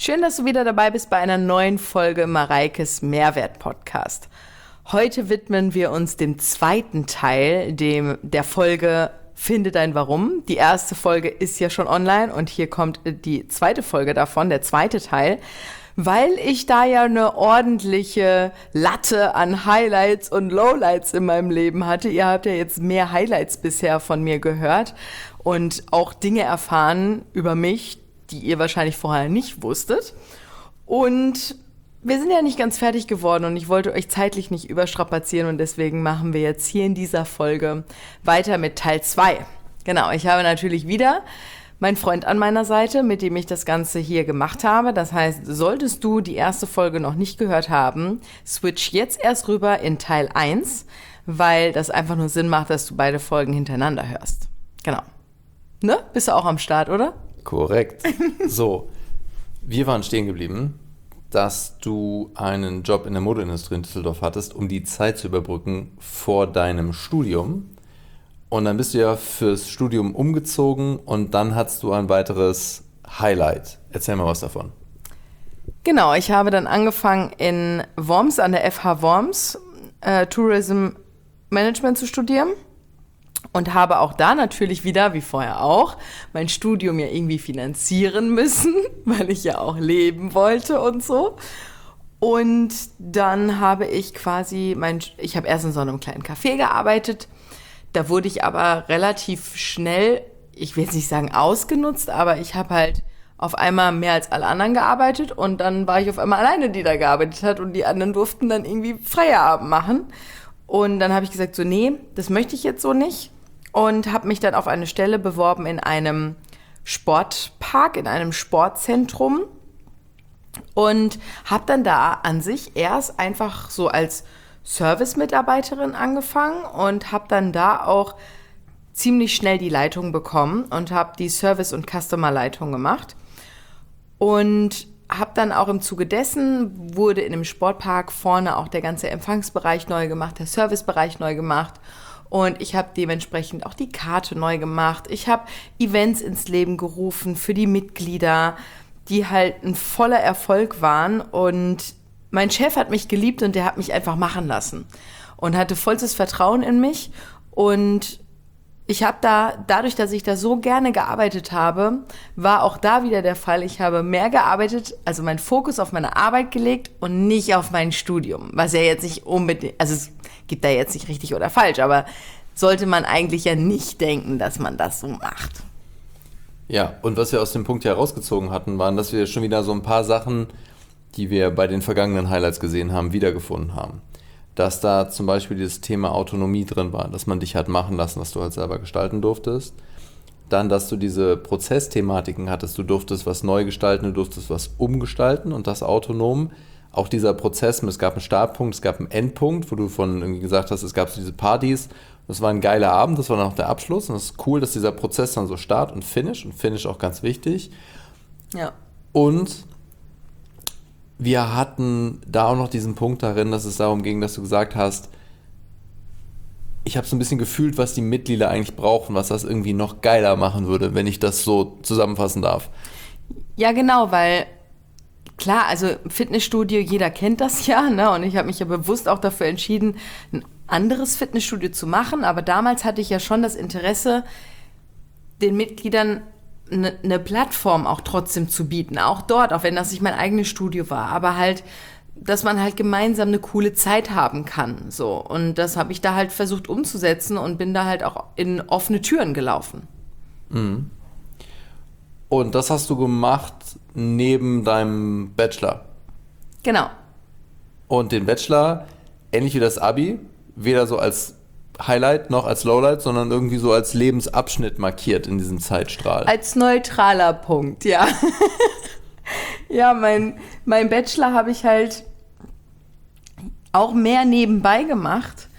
Schön, dass du wieder dabei bist bei einer neuen Folge Mareikes Mehrwert-Podcast. Heute widmen wir uns dem zweiten Teil, der Folge Finde dein Warum. Die erste Folge ist ja schon online und hier kommt die zweite Folge davon, der zweite Teil. Weil ich da ja eine ordentliche Latte an Highlights und Lowlights in meinem Leben hatte. Ihr habt ja jetzt mehr Highlights bisher von mir gehört und auch Dinge erfahren über mich, die ihr wahrscheinlich vorher nicht wusstet. Und wir sind ja nicht ganz fertig geworden und ich wollte euch zeitlich nicht überstrapazieren und deswegen machen wir jetzt hier in dieser Folge weiter mit Teil 2. Genau, ich habe natürlich wieder meinen Freund an meiner Seite, mit dem ich das Ganze hier gemacht habe. Das heißt, solltest du die erste Folge noch nicht gehört haben, switch jetzt erst rüber in Teil 1, weil das einfach nur Sinn macht, dass du beide Folgen hintereinander hörst. Genau. Ne? Bist du auch am Start, oder? Korrekt. So, wir waren stehen geblieben, dass du einen Job in der Modeindustrie in Düsseldorf hattest, um die Zeit zu überbrücken vor deinem Studium. Und dann bist du ja fürs Studium umgezogen und dann hattest du ein weiteres Highlight. Erzähl mal was davon. Genau, ich habe dann angefangen in Worms, an der FH Worms, Tourism Management zu studieren. Und habe auch da natürlich wieder, wie vorher auch, mein Studium ja irgendwie finanzieren müssen, weil ich ja auch leben wollte und so. Und dann habe ich ich habe erst in so einem kleinen Café gearbeitet. Da wurde ich aber relativ schnell, ich will jetzt nicht sagen ausgenutzt, aber ich habe halt auf einmal mehr als alle anderen gearbeitet und dann war ich auf einmal alleine, die da gearbeitet hat und die anderen durften dann irgendwie Feierabend machen. Und dann habe ich gesagt, so nee, das möchte ich jetzt so nicht. Und habe mich dann auf eine Stelle beworben in einem Sportpark, in einem Sportzentrum und habe dann da an sich erst einfach so als Service-Mitarbeiterin angefangen und habe dann da auch ziemlich schnell die Leitung bekommen und habe die Service- und Customer-Leitung gemacht. Und habe dann auch im Zuge dessen, wurde in dem Sportpark vorne auch der ganze Empfangsbereich neu gemacht, der Servicebereich neu gemacht. Und ich habe dementsprechend auch die Karte neu gemacht. Ich habe Events ins Leben gerufen für die Mitglieder, die halt ein voller Erfolg waren. Und mein Chef hat mich geliebt und der hat mich einfach machen lassen und hatte vollstes Vertrauen in mich. Und ich habe dadurch, dass ich da so gerne gearbeitet habe, war auch da wieder der Fall, ich habe mehr gearbeitet, also meinen Fokus auf meine Arbeit gelegt und nicht auf mein Studium. Was ja jetzt nicht unbedingt, also es gibt da jetzt nicht richtig oder falsch, aber sollte man eigentlich ja nicht denken, dass man das so macht. Ja, und was wir aus dem Punkt hier herausgezogen hatten, waren, dass wir schon wieder so ein paar Sachen, die wir bei den vergangenen Highlights gesehen haben, wiedergefunden haben. Dass da zum Beispiel dieses Thema Autonomie drin war, dass man dich hat machen lassen, dass du halt selber gestalten durftest. Dann, dass du diese Prozessthematiken hattest, du durftest was neu gestalten, du durftest was umgestalten und das autonom. Auch dieser Prozess, es gab einen Startpunkt, es gab einen Endpunkt, wo du von irgendwie gesagt hast, es gab so diese Partys. Das war ein geiler Abend, das war dann auch der Abschluss und es ist cool, dass dieser Prozess dann so Start und Finish auch ganz wichtig. Ja. Und wir hatten da auch noch diesen Punkt darin, dass es darum ging, dass du gesagt hast, ich habe so ein bisschen gefühlt, was die Mitglieder eigentlich brauchen, was das irgendwie noch geiler machen würde, wenn ich das so zusammenfassen darf. Ja, genau, weil klar, also Fitnessstudio, jeder kennt das ja, ne? Und ich habe mich ja bewusst auch dafür entschieden, ein anderes Fitnessstudio zu machen. Aber damals hatte ich ja schon das Interesse, den Mitgliedern eine Plattform auch trotzdem zu bieten, auch dort, auch wenn das nicht mein eigenes Studio war, aber halt, dass man halt gemeinsam eine coole Zeit haben kann, so. Und das habe ich da halt versucht umzusetzen und bin da halt auch in offene Türen gelaufen. Mhm. Und das hast du gemacht neben deinem Bachelor? Genau. Und den Bachelor, ähnlich wie das Abi, weder so als Highlight noch als Lowlight, sondern irgendwie so als Lebensabschnitt markiert in diesem Zeitstrahl. Als neutraler Punkt, ja. Ja, mein Bachelor habe ich halt auch mehr nebenbei gemacht.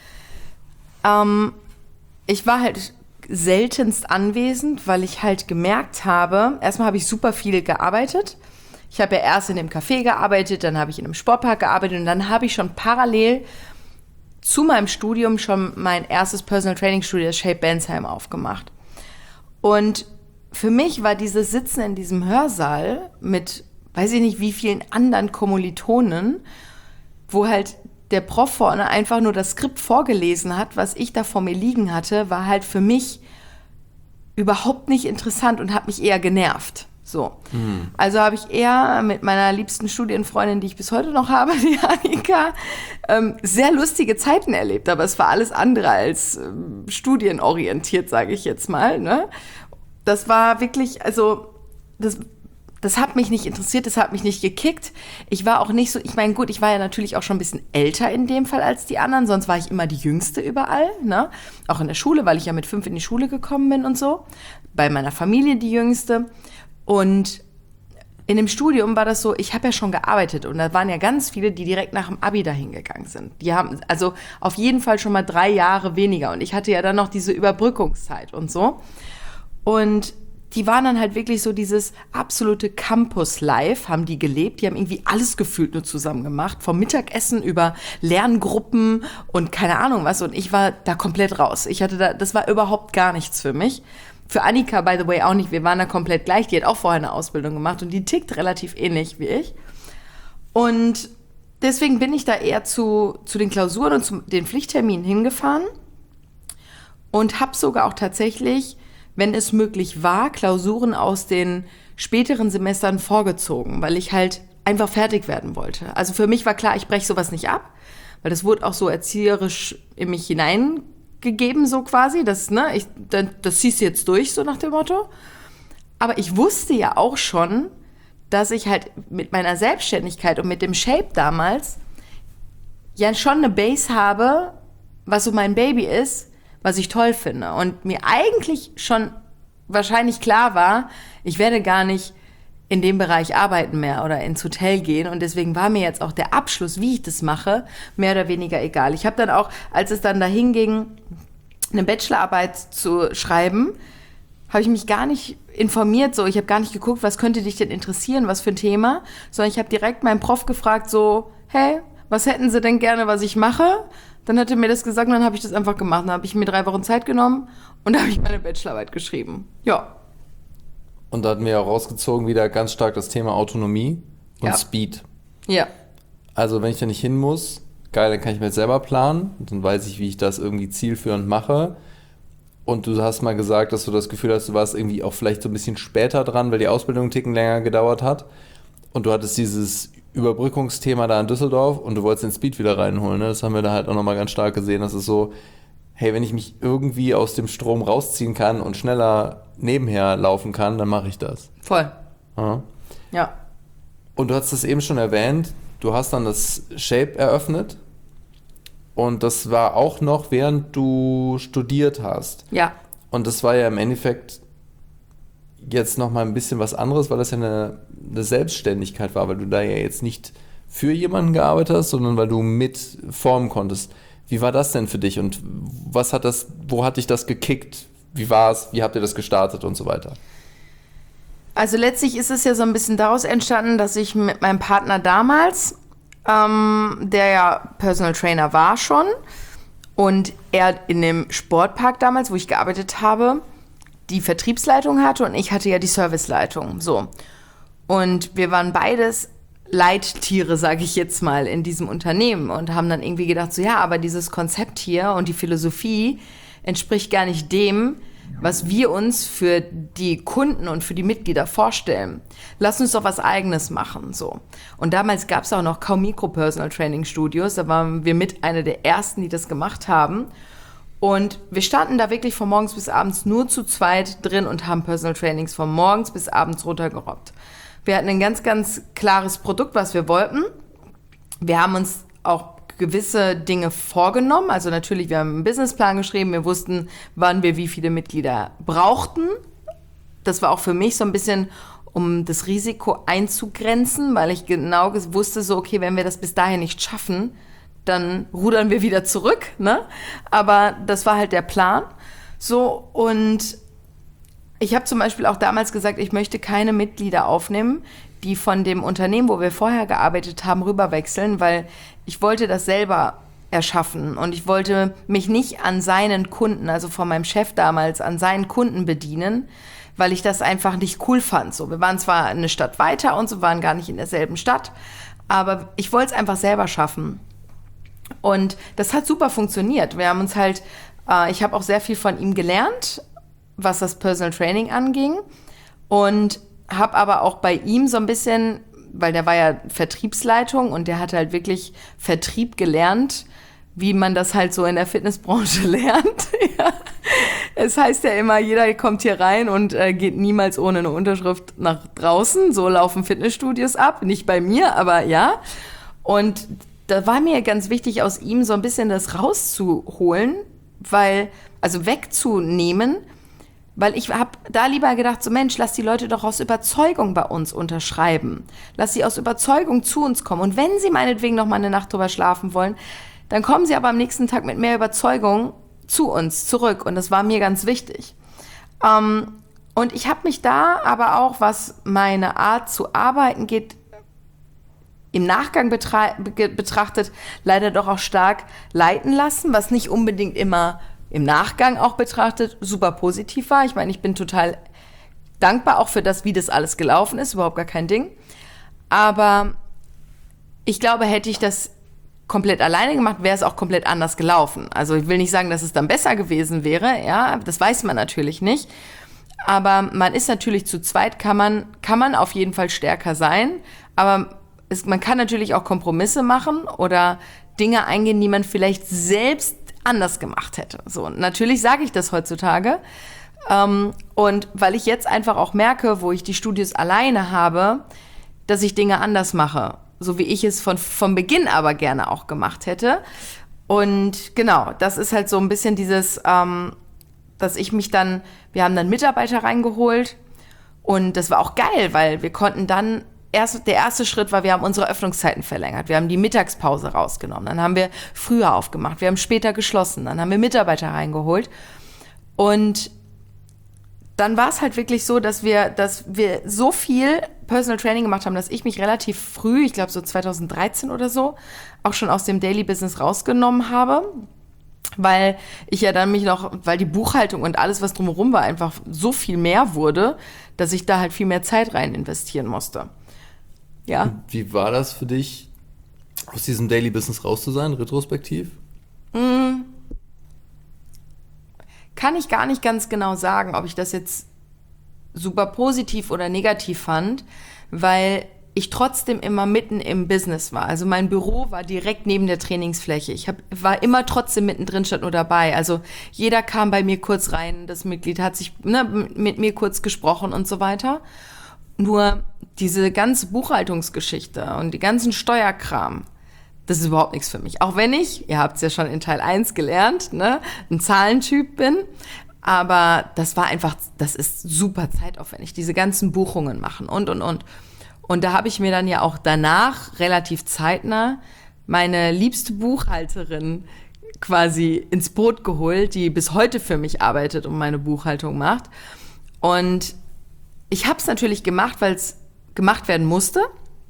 Ich war halt seltenst anwesend, weil ich halt gemerkt habe, erstmal habe ich super viel gearbeitet. Ich habe ja erst in dem Café gearbeitet, dann habe ich in einem Sportpark gearbeitet und dann habe ich schon parallel zu meinem Studium schon mein erstes Personal Training Studio, das Shape Bensheim, aufgemacht. Und für mich war dieses Sitzen in diesem Hörsaal mit weiß ich nicht, wie vielen anderen Kommilitonen, wo halt der Prof vorne einfach nur das Skript vorgelesen hat, was ich da vor mir liegen hatte, war halt für mich überhaupt nicht interessant und hat mich eher genervt. So. Also habe ich eher mit meiner liebsten Studienfreundin, die ich bis heute noch habe, die Annika, sehr lustige Zeiten erlebt. Aber es war alles andere als studienorientiert, sage ich jetzt mal. Ne? Das war wirklich, also das hat mich nicht interessiert, das hat mich nicht gekickt. Ich war auch nicht so, ich meine, gut, ich war ja natürlich auch schon ein bisschen älter in dem Fall als die anderen, sonst war ich immer die Jüngste überall, ne? Auch in der Schule, weil ich ja mit 5 in die Schule gekommen bin und so. Bei meiner Familie die Jüngste. Und in dem Studium war das so, ich habe ja schon gearbeitet und da waren ja ganz viele, die direkt nach dem Abi dahin gegangen sind. Die haben also auf jeden Fall schon mal 3 Jahre weniger und ich hatte ja dann noch diese Überbrückungszeit und so. Und die waren dann halt wirklich so dieses absolute Campus-Life, haben die gelebt. Die haben irgendwie alles gefühlt nur zusammen gemacht. Vom Mittagessen über Lerngruppen und keine Ahnung was. Und ich war da komplett raus. Das war überhaupt gar nichts für mich. Für Annika, by the way, auch nicht. Wir waren da komplett gleich. Die hat auch vorher eine Ausbildung gemacht und die tickt relativ ähnlich wie ich. Und deswegen bin ich da eher zu den Klausuren und zu den Pflichtterminen hingefahren und habe sogar auch tatsächlich, wenn es möglich war, Klausuren aus den späteren Semestern vorgezogen, weil ich halt einfach fertig werden wollte. Also für mich war klar, ich breche sowas nicht ab, weil das wurde auch so erzieherisch in mich hineingegeben, so quasi, das ziehst du jetzt durch, so nach dem Motto. Aber ich wusste ja auch schon, dass ich halt mit meiner Selbstständigkeit und mit dem Shape damals ja schon eine Base habe, was so mein Baby ist, was ich toll finde. Und mir eigentlich schon wahrscheinlich klar war, ich werde gar nicht in dem Bereich arbeiten mehr oder ins Hotel gehen. Und deswegen war mir jetzt auch der Abschluss, wie ich das mache, mehr oder weniger egal. Ich habe dann auch, als es dann dahin ging, eine Bachelorarbeit zu schreiben, habe ich mich gar nicht informiert. So, ich habe gar nicht geguckt, was könnte dich denn interessieren, was für ein Thema. Sondern ich habe direkt meinen Prof gefragt, so, hey, was hätten Sie denn gerne, was ich mache? Dann hat er mir das gesagt und dann habe ich das einfach gemacht. Dann habe ich mir 3 Wochen Zeit genommen und da habe ich meine Bachelorarbeit geschrieben. Ja. Und da hatten wir ja rausgezogen wieder ganz stark das Thema Autonomie und Speed. Ja. Also wenn ich da nicht hin muss, geil, dann kann ich mir jetzt selber planen. Und dann weiß ich, wie ich das irgendwie zielführend mache. Und du hast mal gesagt, dass du das Gefühl hast, du warst irgendwie auch vielleicht so ein bisschen später dran, weil die Ausbildung einen Ticken länger gedauert hat. Und du hattest dieses Überbrückungsthema da in Düsseldorf und du wolltest den Speed wieder reinholen. Ne? Das haben wir da halt auch nochmal ganz stark gesehen. Das ist so, hey, wenn ich mich irgendwie aus dem Strom rausziehen kann und schneller nebenher laufen kann, dann mache ich das. Voll. Ja. Und du hast es eben schon erwähnt, du hast dann das Shape eröffnet und das war auch noch, während du studiert hast. Ja. Und das war ja im Endeffekt jetzt nochmal ein bisschen was anderes, weil das ja eine Selbstständigkeit war, weil du da ja jetzt nicht für jemanden gearbeitet hast, sondern weil du mit formen konntest. Wie war das denn für dich und wo hat dich das gekickt? Wie war es? Wie habt ihr das gestartet und so weiter? Also letztlich ist es ja so ein bisschen daraus entstanden, dass ich mit meinem Partner damals, der ja Personal Trainer war schon und er in dem Sportpark damals, wo ich gearbeitet habe, die Vertriebsleitung hatte und ich hatte ja die Serviceleitung. So. Und wir waren beides Leittiere, sage ich jetzt mal, in diesem Unternehmen und haben dann irgendwie gedacht, so ja, aber dieses Konzept hier und die Philosophie entspricht gar nicht dem, was wir uns für die Kunden und für die Mitglieder vorstellen. Lass uns doch was Eigenes machen, so. Und damals gab es auch noch kaum Mikro-Personal-Training-Studios, da waren wir mit einer der ersten, die das gemacht haben. Und wir standen da wirklich von morgens bis abends nur zu zweit drin und haben Personal Trainings von morgens bis abends runtergerockt. Wir hatten ein ganz, ganz klares Produkt, was wir wollten. Wir haben uns auch gewisse Dinge vorgenommen. Also natürlich, wir haben einen Businessplan geschrieben. Wir wussten, wann wir wie viele Mitglieder brauchten. Das war auch für mich so ein bisschen, um das Risiko einzugrenzen, weil ich genau wusste, so okay, wenn wir das bis dahin nicht schaffen, dann rudern wir wieder zurück, ne? Aber das war halt der Plan. So, und ich habe zum Beispiel auch damals gesagt, ich möchte keine Mitglieder aufnehmen, die von dem Unternehmen, wo wir vorher gearbeitet haben, rüberwechseln, weil ich wollte das selber erschaffen und ich wollte mich nicht an seinen Kunden, also von meinem Chef damals, an seinen Kunden bedienen, weil ich das einfach nicht cool fand. So, wir waren zwar eine Stadt weiter und so, waren gar nicht in derselben Stadt, aber ich wollte es einfach selber schaffen. Und das hat super funktioniert. Wir haben uns halt, ich habe auch sehr viel von ihm gelernt, was das Personal Training anging, und habe aber auch bei ihm so ein bisschen, weil der war ja Vertriebsleitung und der hat halt wirklich Vertrieb gelernt, wie man das halt so in der Fitnessbranche lernt. Ja. Es heißt ja immer, jeder kommt hier rein und geht niemals ohne eine Unterschrift nach draußen. So laufen Fitnessstudios ab. Nicht bei mir, aber ja. Und da war mir ganz wichtig, aus ihm so ein bisschen das rauszuholen, also wegzunehmen, weil ich habe da lieber gedacht, so Mensch, lass die Leute doch aus Überzeugung bei uns unterschreiben. Lass sie aus Überzeugung zu uns kommen. Und wenn sie meinetwegen noch mal eine Nacht drüber schlafen wollen, dann kommen sie aber am nächsten Tag mit mehr Überzeugung zu uns zurück. Und das war mir ganz wichtig. Und ich habe mich da aber auch, was meine Art zu arbeiten geht, im Nachgang betrachtet, leider doch auch stark leiten lassen, was nicht unbedingt immer im Nachgang auch betrachtet super positiv war. Ich meine, ich bin total dankbar auch für das, wie das alles gelaufen ist, überhaupt gar kein Ding. Aber ich glaube, hätte ich das komplett alleine gemacht, wäre es auch komplett anders gelaufen. Also ich will nicht sagen, dass es dann besser gewesen wäre, ja, das weiß man natürlich nicht. Aber man ist natürlich zu zweit, kann man auf jeden Fall stärker sein, aber man kann natürlich auch Kompromisse machen oder Dinge eingehen, die man vielleicht selbst anders gemacht hätte. So, natürlich sage ich das heutzutage. Und weil ich jetzt einfach auch merke, wo ich die Studios alleine habe, dass ich Dinge anders mache. So wie ich es von Beginn aber gerne auch gemacht hätte. Und genau, das ist halt so ein bisschen dieses, dass wir haben dann Mitarbeiter reingeholt. Und das war auch geil, weil wir konnten dann der erste Schritt war, wir haben unsere Öffnungszeiten verlängert. Wir haben die Mittagspause rausgenommen. Dann haben wir früher aufgemacht. Wir haben später geschlossen. Dann haben wir Mitarbeiter reingeholt. Und dann war es halt wirklich so, dass wir so viel Personal Training gemacht haben, dass ich mich relativ früh, ich glaube so 2013 oder so, auch schon aus dem Daily Business rausgenommen habe. Weil ich ja dann weil die Buchhaltung und alles, was drumherum war, einfach so viel mehr wurde, dass ich da halt viel mehr Zeit rein investieren musste. Ja. Wie war das für dich, aus diesem Daily Business raus zu sein, retrospektiv? Kann ich gar nicht ganz genau sagen, ob ich das jetzt super positiv oder negativ fand, weil ich trotzdem immer mitten im Business war. Also mein Büro war direkt neben der Trainingsfläche. Ich war immer trotzdem mittendrin, statt nur dabei. Also jeder kam bei mir kurz rein, das Mitglied hat sich mit mir kurz gesprochen und so weiter. Nur diese ganze Buchhaltungsgeschichte und die ganzen Steuerkram, das ist überhaupt nichts für mich. Auch wenn ich, ihr habt es ja schon in Teil 1 gelernt, ein Zahlentyp bin. Aber das ist super zeitaufwendig, diese ganzen Buchungen machen und. Und da habe ich mir dann ja auch danach relativ zeitnah meine liebste Buchhalterin quasi ins Boot geholt, die bis heute für mich arbeitet und meine Buchhaltung macht. Und ich habe es natürlich gemacht, weil es gemacht werden musste.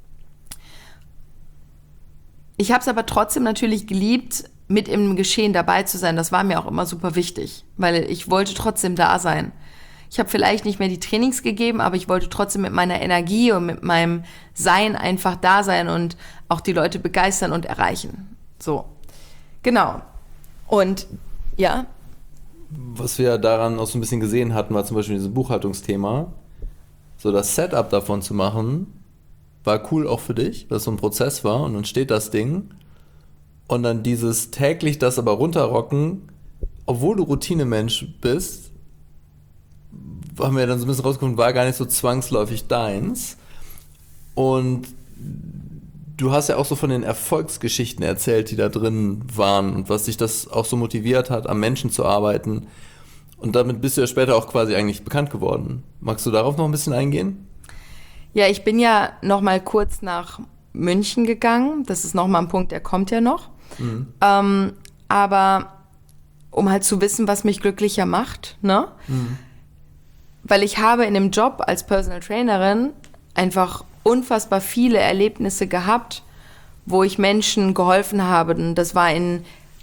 Ich habe es aber trotzdem natürlich geliebt, mit im Geschehen dabei zu sein. Das war mir auch immer super wichtig, weil ich wollte trotzdem da sein. Ich habe vielleicht nicht mehr die Trainings gegeben, aber ich wollte trotzdem mit meiner Energie und mit meinem Sein einfach da sein und auch die Leute begeistern und erreichen. So, genau. Und ja. Was wir daran auch so ein bisschen gesehen hatten, war zum Beispiel dieses Buchhaltungsthema. So das Setup davon zu machen, war cool auch für dich, weil es so ein Prozess war und dann steht das Ding und dann dieses täglich das aber runterrocken, obwohl du Routinemensch bist, haben wir dann so ein bisschen rausgefunden, war gar nicht so zwangsläufig deins. Und du hast ja auch so von den Erfolgsgeschichten erzählt, die da drin waren und was dich das auch so motiviert hat, am Menschen zu arbeiten. Und damit bist du ja später auch quasi eigentlich bekannt geworden. Magst du darauf noch ein bisschen eingehen? Ja, ich bin ja noch mal kurz nach München gegangen. Das ist noch mal ein Punkt, der kommt ja noch. Mhm. Aber um halt zu wissen, was mich glücklicher macht, ne? Mhm. Weil ich habe in dem Job als Personal Trainerin einfach unfassbar viele Erlebnisse gehabt, wo ich Menschen geholfen habe. Und das war in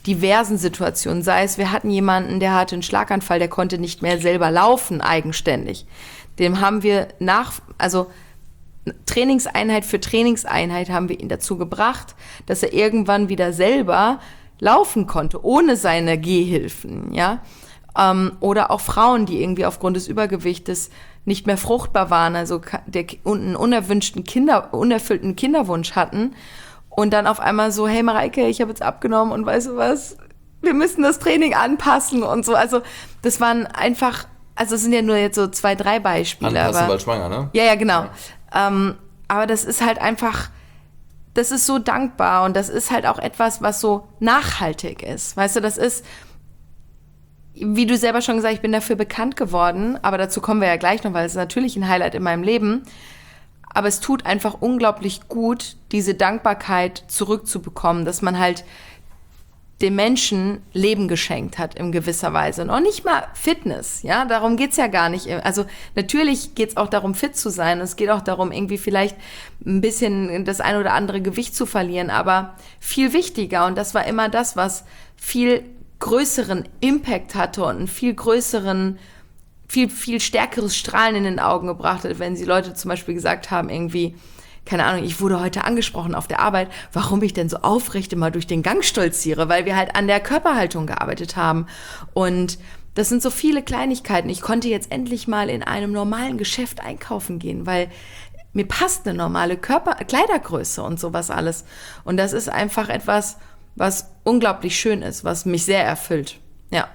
diversen Situationen. Sei es, wir hatten jemanden, der hatte einen Schlaganfall, der konnte nicht mehr selber laufen, eigenständig. Dem haben wir Trainingseinheit für Trainingseinheit haben wir ihn dazu gebracht, dass er irgendwann wieder selber laufen konnte, ohne seine Gehhilfen, ja. Oder auch Frauen, die irgendwie aufgrund des Übergewichtes nicht mehr fruchtbar waren, also einen unerfüllten Kinderwunsch hatten und dann auf einmal so, hey Mareike, ich habe jetzt abgenommen und weißt du was, wir müssen das Training anpassen und so. Also das waren einfach, also es sind ja nur jetzt so 2, 3 Beispiele. Anpassen, weil schwanger, ne? Ja, genau. Ja. Aber das ist halt einfach, das ist so dankbar und das ist halt auch etwas, was so nachhaltig ist. Weißt du, das ist, wie du selber schon gesagt hast, ich bin dafür bekannt geworden, aber dazu kommen wir ja gleich noch, weil es ist natürlich ein Highlight in meinem Leben. Aber es tut einfach unglaublich gut, diese Dankbarkeit zurückzubekommen, dass man halt dem Menschen Leben geschenkt hat in gewisser Weise. Und auch nicht mal Fitness, ja, darum geht's ja gar nicht. Also natürlich geht's auch darum, fit zu sein. Und es geht auch darum, irgendwie vielleicht ein bisschen das ein oder andere Gewicht zu verlieren. Aber viel wichtiger, und das war immer das, was viel größeren Impact hatte und einen viel größeren, viel stärkeres Strahlen in den Augen gebracht hat, wenn sie Leute zum Beispiel gesagt haben, irgendwie, keine Ahnung, ich wurde heute angesprochen auf der Arbeit, warum ich denn so aufrecht immer durch den Gang stolziere, weil wir halt an der Körperhaltung gearbeitet haben. Und das sind so viele Kleinigkeiten. Ich konnte jetzt endlich mal in einem normalen Geschäft einkaufen gehen, weil mir passt eine normale Kleidergröße und sowas alles. Und das ist einfach etwas, was unglaublich schön ist, was mich sehr erfüllt. Ja.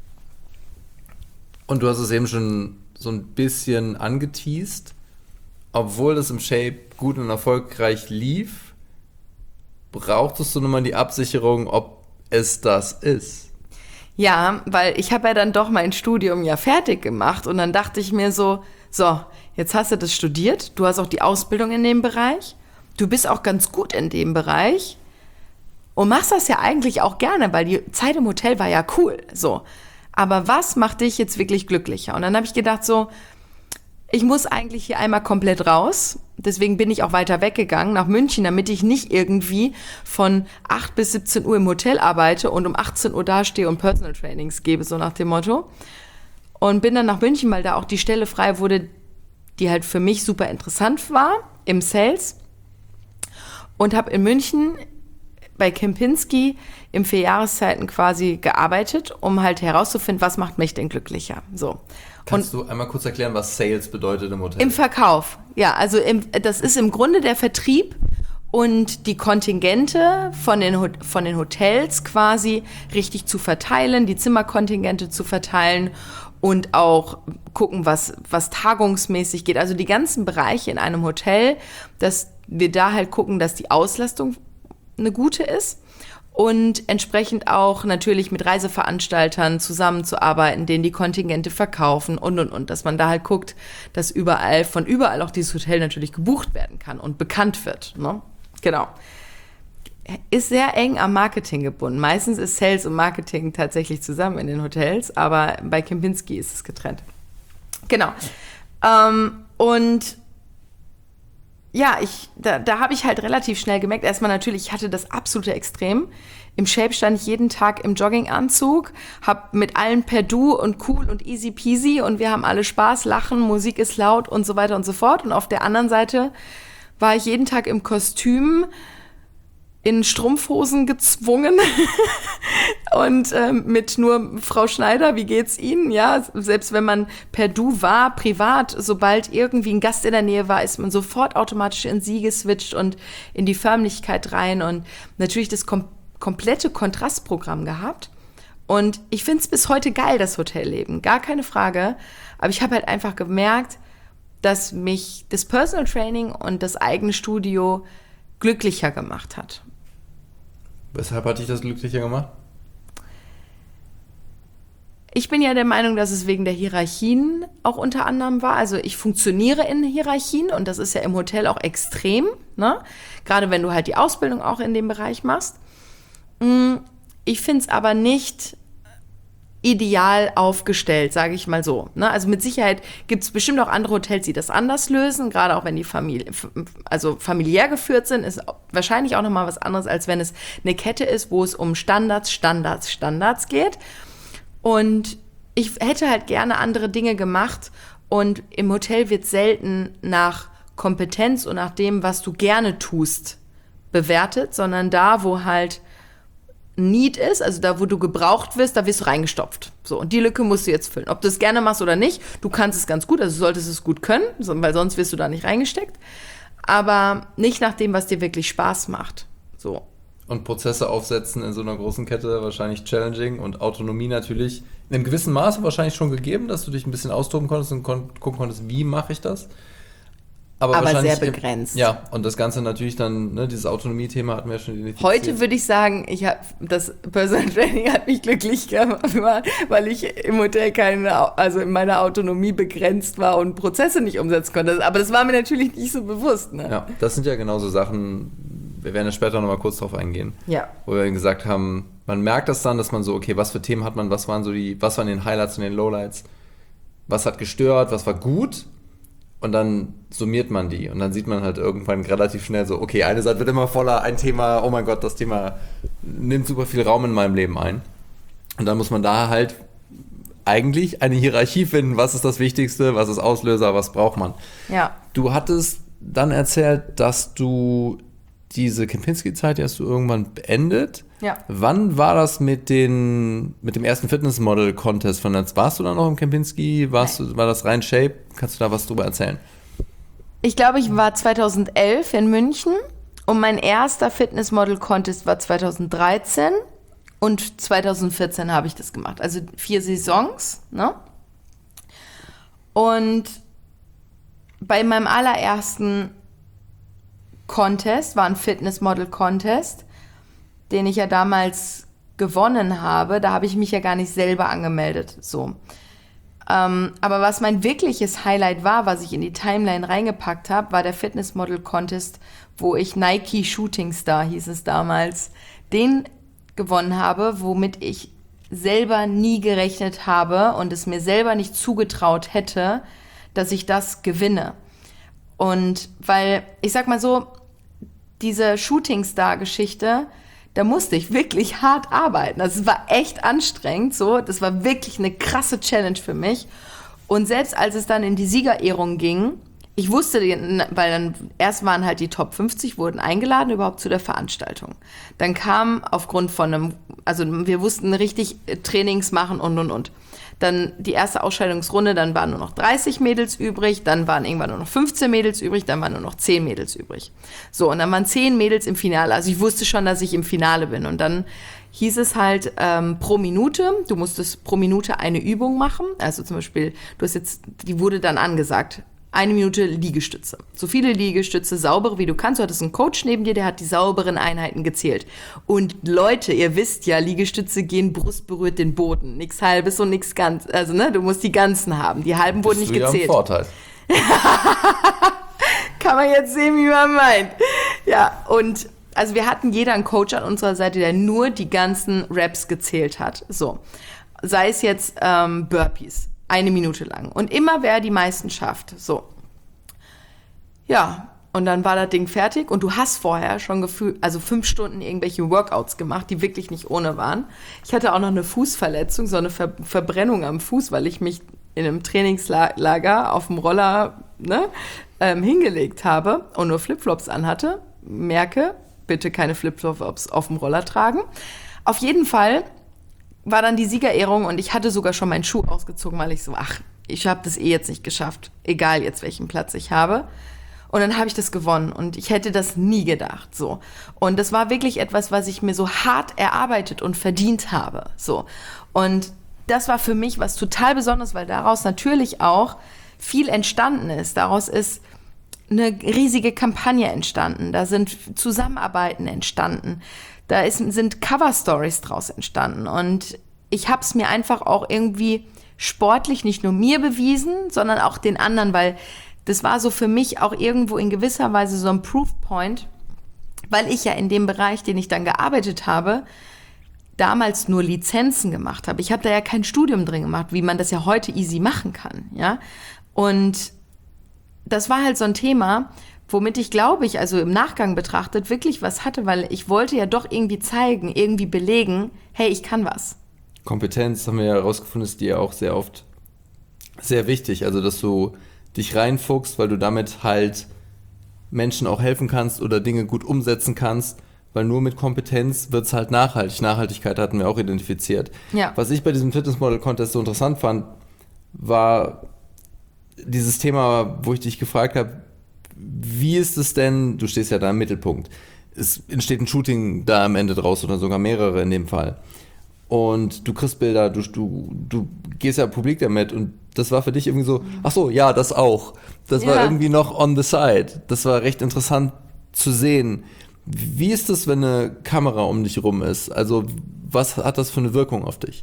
Und du hast es eben schon so ein bisschen angeteast. Obwohl das im Shape gut und erfolgreich lief, brauchtest du nun mal die Absicherung, ob es das ist. Ja, weil ich habe ja dann doch mein Studium ja fertig gemacht und dann dachte ich mir so, jetzt hast du das studiert, du hast auch die Ausbildung in dem Bereich, du bist auch ganz gut in dem Bereich und machst das ja eigentlich auch gerne, weil die Zeit im Hotel war ja cool, so. Aber was macht dich jetzt wirklich glücklicher? Und dann habe ich gedacht so, ich muss eigentlich hier einmal komplett raus. Deswegen bin ich auch weiter weggegangen nach München, damit ich nicht irgendwie von 8 bis 17 Uhr im Hotel arbeite und um 18 Uhr dastehe und Personal Trainings gebe, so nach dem Motto. Und bin dann nach München, weil da auch die Stelle frei wurde, die halt für mich super interessant war, im Sales. Und habe in München bei Kempinski im 4 Jahreszeiten quasi gearbeitet, um halt herauszufinden, was macht mich denn glücklicher. So. Kannst du einmal kurz erklären, was Sales bedeutet im Hotel? Im Verkauf, ja. Also das ist im Grunde der Vertrieb und die Kontingente von den Hotels quasi richtig zu verteilen, die Zimmerkontingente zu verteilen und auch gucken, was tagungsmäßig geht. Also die ganzen Bereiche in einem Hotel, dass wir da halt gucken, dass die Auslastung eine gute ist. Und entsprechend auch natürlich mit Reiseveranstaltern zusammenzuarbeiten, denen die Kontingente verkaufen und. Dass man da halt guckt, dass von überall auch dieses Hotel natürlich gebucht werden kann und bekannt wird. Ne? Genau. Ist sehr eng am Marketing gebunden. Meistens ist Sales und Marketing tatsächlich zusammen in den Hotels, aber bei Kempinski ist es getrennt. Genau. Und ja, da habe ich halt relativ schnell gemerkt, erstmal natürlich, ich hatte das absolute Extrem. Im Shape stand ich jeden Tag im Jogginganzug, hab mit allen per Du und cool und easy peasy und wir haben alle Spaß, lachen, Musik ist laut und so weiter und so fort. Und auf der anderen Seite war ich jeden Tag im Kostüm, in Strumpfhosen gezwungen und mit nur Frau Schneider, wie geht's Ihnen? Ja, selbst wenn man per Du war, privat, sobald irgendwie ein Gast in der Nähe war, ist man sofort automatisch in Sie geswitcht und in die Förmlichkeit rein und natürlich das komplette Kontrastprogramm gehabt. Und ich find's bis heute geil, das Hotelleben, gar keine Frage. Aber ich habe halt einfach gemerkt, dass mich das Personal Training und das eigene Studio glücklicher gemacht hat. Weshalb hat dich das glücklicher gemacht? Ich bin ja der Meinung, dass es wegen der Hierarchien auch unter anderem war. Also ich funktioniere in Hierarchien und das ist ja im Hotel auch extrem, ne? Gerade wenn du halt die Ausbildung auch in dem Bereich machst. Ich finde es aber nicht ideal aufgestellt, sage ich mal so. Ne? Also mit Sicherheit gibt es bestimmt auch andere Hotels, die das anders lösen, gerade auch wenn die familiär geführt sind, ist wahrscheinlich auch nochmal was anderes, als wenn es eine Kette ist, wo es um Standards geht. Und ich hätte halt gerne andere Dinge gemacht und im Hotel wird selten nach Kompetenz und nach dem, was du gerne tust, bewertet, sondern da, wo halt Need ist, also da, wo du gebraucht wirst, da wirst du reingestopft. So, und die Lücke musst du jetzt füllen. Ob du es gerne machst oder nicht, du kannst es ganz gut, also du solltest es gut können, weil sonst wirst du da nicht reingesteckt. Aber nicht nach dem, was dir wirklich Spaß macht. So. Und Prozesse aufsetzen in so einer großen Kette wahrscheinlich challenging und Autonomie natürlich in einem gewissen Maße wahrscheinlich schon gegeben, dass du dich ein bisschen austoben konntest und gucken konntest, wie mache ich das. Aber sehr begrenzt. Ja, und das Ganze natürlich dann, ne, dieses Autonomie-Thema hatten wir ja schon identifiziert. Heute würde ich sagen, das Personal Training hat mich glücklich gemacht, weil ich im Hotel also in meiner Autonomie begrenzt war und Prozesse nicht umsetzen konnte. Aber das war mir natürlich nicht so bewusst. Ne? Ja, das sind ja genauso Sachen, wir werden ja später nochmal kurz drauf eingehen. Ja. Wo wir gesagt haben, man merkt das dann, dass man so, okay, was für Themen hat man, was waren den Highlights und den Lowlights, was hat gestört, was war gut. Und dann summiert man die und dann sieht man halt irgendwann relativ schnell so, okay, eine Seite wird immer voller, ein Thema, oh mein Gott, das Thema nimmt super viel Raum in meinem Leben ein. Und dann muss man da halt eigentlich eine Hierarchie finden, was ist das Wichtigste, was ist Auslöser, was braucht man. Ja. Du hattest dann erzählt, dass du diese Kempinski-Zeit, die hast du irgendwann beendet. Ja. Wann war das mit dem ersten Fitnessmodel-Contest von Netz? Warst du da noch im Kempinski? War das rein Shape? Kannst du da was drüber erzählen? Ich glaube, ich war 2011 in München und mein erster Fitnessmodel-Contest war 2013 und 2014 habe ich das gemacht. Also 4 Saisons, ne? Und bei meinem allerersten Contest, war ein Fitnessmodel-Contest, den ich ja damals gewonnen habe. Da habe ich mich ja gar nicht selber angemeldet. So. Aber was mein wirkliches Highlight war, was ich in die Timeline reingepackt habe, war der Fitnessmodel-Contest, wo ich Nike Shooting Star, hieß es damals, den gewonnen habe, womit ich selber nie gerechnet habe und es mir selber nicht zugetraut hätte, dass ich das gewinne. Und weil, ich sag mal so, diese Shooting-Star-Geschichte, da musste ich wirklich hart arbeiten. Also es war echt anstrengend, so. Das war wirklich eine krasse Challenge für mich. Und selbst als es dann in die Siegerehrung ging, ich wusste, weil dann erst waren halt die Top 50, wurden eingeladen überhaupt zu der Veranstaltung. Dann kam aufgrund von also wir wussten richtig Trainings machen und. Dann die erste Ausscheidungsrunde, dann waren nur noch 30 Mädels übrig, dann waren irgendwann nur noch 15 Mädels übrig, dann waren nur noch 10 Mädels übrig. So, und dann waren 10 Mädels im Finale. Also ich wusste schon, dass ich im Finale bin. Und dann hieß es halt pro Minute, du musstest pro Minute eine Übung machen. Also zum Beispiel, die wurde dann angesagt, 1 Minute Liegestütze. So viele Liegestütze, saubere wie du kannst. Du hattest einen Coach neben dir, der hat die sauberen Einheiten gezählt. Und Leute, ihr wisst ja, Liegestütze gehen, Brust berührt den Boden. Nichts Halbes und nichts ganz. Also, ne, du musst die ganzen haben. Die halben wurden nicht gezählt. Ja, Vorteil. Kann man jetzt sehen, wie man meint. Ja, und also wir hatten jeder einen Coach an unserer Seite, der nur die ganzen Reps gezählt hat. So. Sei es jetzt Burpees. 1 Minute lang. Und immer, wer die meisten schafft. So. Ja, und dann war das Ding fertig und du hast vorher schon 5 Stunden irgendwelche Workouts gemacht, die wirklich nicht ohne waren. Ich hatte auch noch eine Fußverletzung, so eine Verbrennung am Fuß, weil ich mich in einem Trainingslager auf dem Roller hingelegt habe und nur Flipflops anhatte. Merke, bitte keine Flipflops auf dem Roller tragen. Auf jeden Fall war dann die Siegerehrung und ich hatte sogar schon meinen Schuh ausgezogen, weil ich so, ich habe das jetzt nicht geschafft, egal jetzt welchen Platz ich habe. Und dann habe ich das gewonnen und ich hätte das nie gedacht, so. Und das war wirklich etwas, was ich mir so hart erarbeitet und verdient habe, so. Und das war für mich was total Besonderes, weil daraus natürlich auch viel entstanden ist. Daraus ist eine riesige Kampagne entstanden, da sind Zusammenarbeiten entstanden. Da sind Cover-Stories draus entstanden und ich habe es mir einfach auch irgendwie sportlich nicht nur mir bewiesen, sondern auch den anderen, weil das war so für mich auch irgendwo in gewisser Weise so ein Proof-Point, weil ich ja in dem Bereich, den ich dann gearbeitet habe, damals nur Lizenzen gemacht habe. Ich habe da ja kein Studium drin gemacht, wie man das ja heute easy machen kann, ja. Und das war halt so ein Thema, womit ich, glaube ich, also im Nachgang betrachtet, wirklich was hatte, weil ich wollte ja doch irgendwie zeigen, irgendwie belegen, hey, ich kann was. Kompetenz, haben wir ja herausgefunden, ist dir auch sehr oft sehr wichtig. Also, dass du dich reinfuchst, weil du damit halt Menschen auch helfen kannst oder Dinge gut umsetzen kannst, weil nur mit Kompetenz wird es halt nachhaltig. Nachhaltigkeit hatten wir auch identifiziert. Ja. Was ich bei diesem Fitnessmodel-Contest so interessant fand, war dieses Thema, wo ich dich gefragt habe, wie ist es denn, du stehst ja da im Mittelpunkt, es entsteht ein Shooting da am Ende draus oder sogar mehrere in dem Fall und du kriegst Bilder, du gehst ja publik damit und das war für dich irgendwie so, ach so, ja, das auch. Das war irgendwie noch on the side. Das war recht interessant zu sehen. Wie ist das, wenn eine Kamera um dich rum ist? Also was hat das für eine Wirkung auf dich?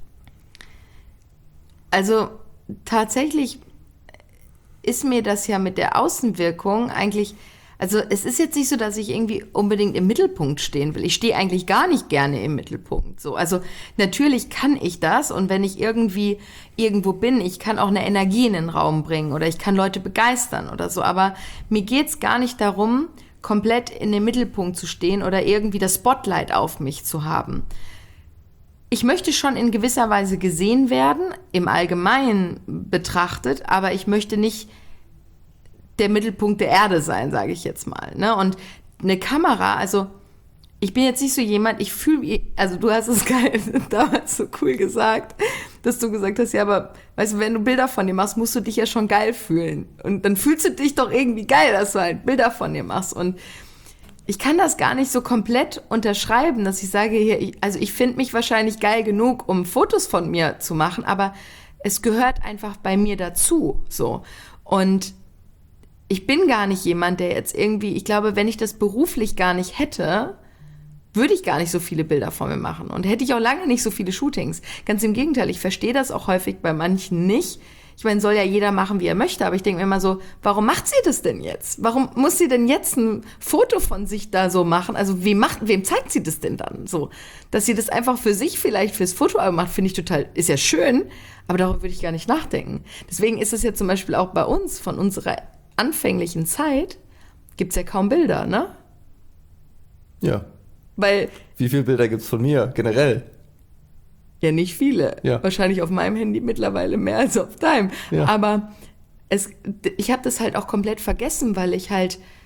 Also tatsächlich ist mir das ja mit der Außenwirkung eigentlich, also es ist jetzt nicht so, dass ich irgendwie unbedingt im Mittelpunkt stehen will. Ich stehe eigentlich gar nicht gerne im Mittelpunkt. So, also natürlich kann ich das und wenn ich irgendwie irgendwo bin, ich kann auch eine Energie in den Raum bringen oder ich kann Leute begeistern oder so. Aber mir geht's gar nicht darum, komplett in den Mittelpunkt zu stehen oder irgendwie das Spotlight auf mich zu haben. Ich möchte schon in gewisser Weise gesehen werden, im Allgemeinen betrachtet, aber ich möchte nicht der Mittelpunkt der Erde sein, sage ich jetzt mal. Ne? Und eine Kamera, also ich bin jetzt nicht so jemand, ich fühle, also du hast es geil damals so cool gesagt, dass du gesagt hast, ja, aber weißt du, wenn du Bilder von dir machst, musst du dich ja schon geil fühlen. Und dann fühlst du dich doch irgendwie geil, dass du halt Bilder von dir machst. Und ich kann das gar nicht so komplett unterschreiben, dass ich sage, hier, also ich finde mich wahrscheinlich geil genug, um Fotos von mir zu machen, aber es gehört einfach bei mir dazu, so. Und ich bin gar nicht jemand, der jetzt irgendwie, ich glaube, wenn ich das beruflich gar nicht hätte, würde ich gar nicht so viele Bilder von mir machen und hätte ich auch lange nicht so viele Shootings. Ganz im Gegenteil, ich verstehe das auch häufig bei manchen nicht. Ich meine, soll ja jeder machen, wie er möchte, aber ich denke mir immer so, warum macht sie das denn jetzt? Warum muss sie denn jetzt ein Foto von sich da so machen? Also wem zeigt sie das denn dann so? Dass sie das einfach für sich vielleicht fürs Fotoalbum macht, finde ich total, ist ja schön, aber darüber würde ich gar nicht nachdenken. Deswegen ist es ja zum Beispiel auch bei uns, von unserer anfänglichen Zeit, gibt es ja kaum Bilder, ne? Ja. Weil wie viele Bilder gibt es von mir generell? Ja, nicht viele. Ja. Wahrscheinlich auf meinem Handy mittlerweile mehr als auf deinem. Ja. Aber ich habe das halt auch komplett vergessen, weil ich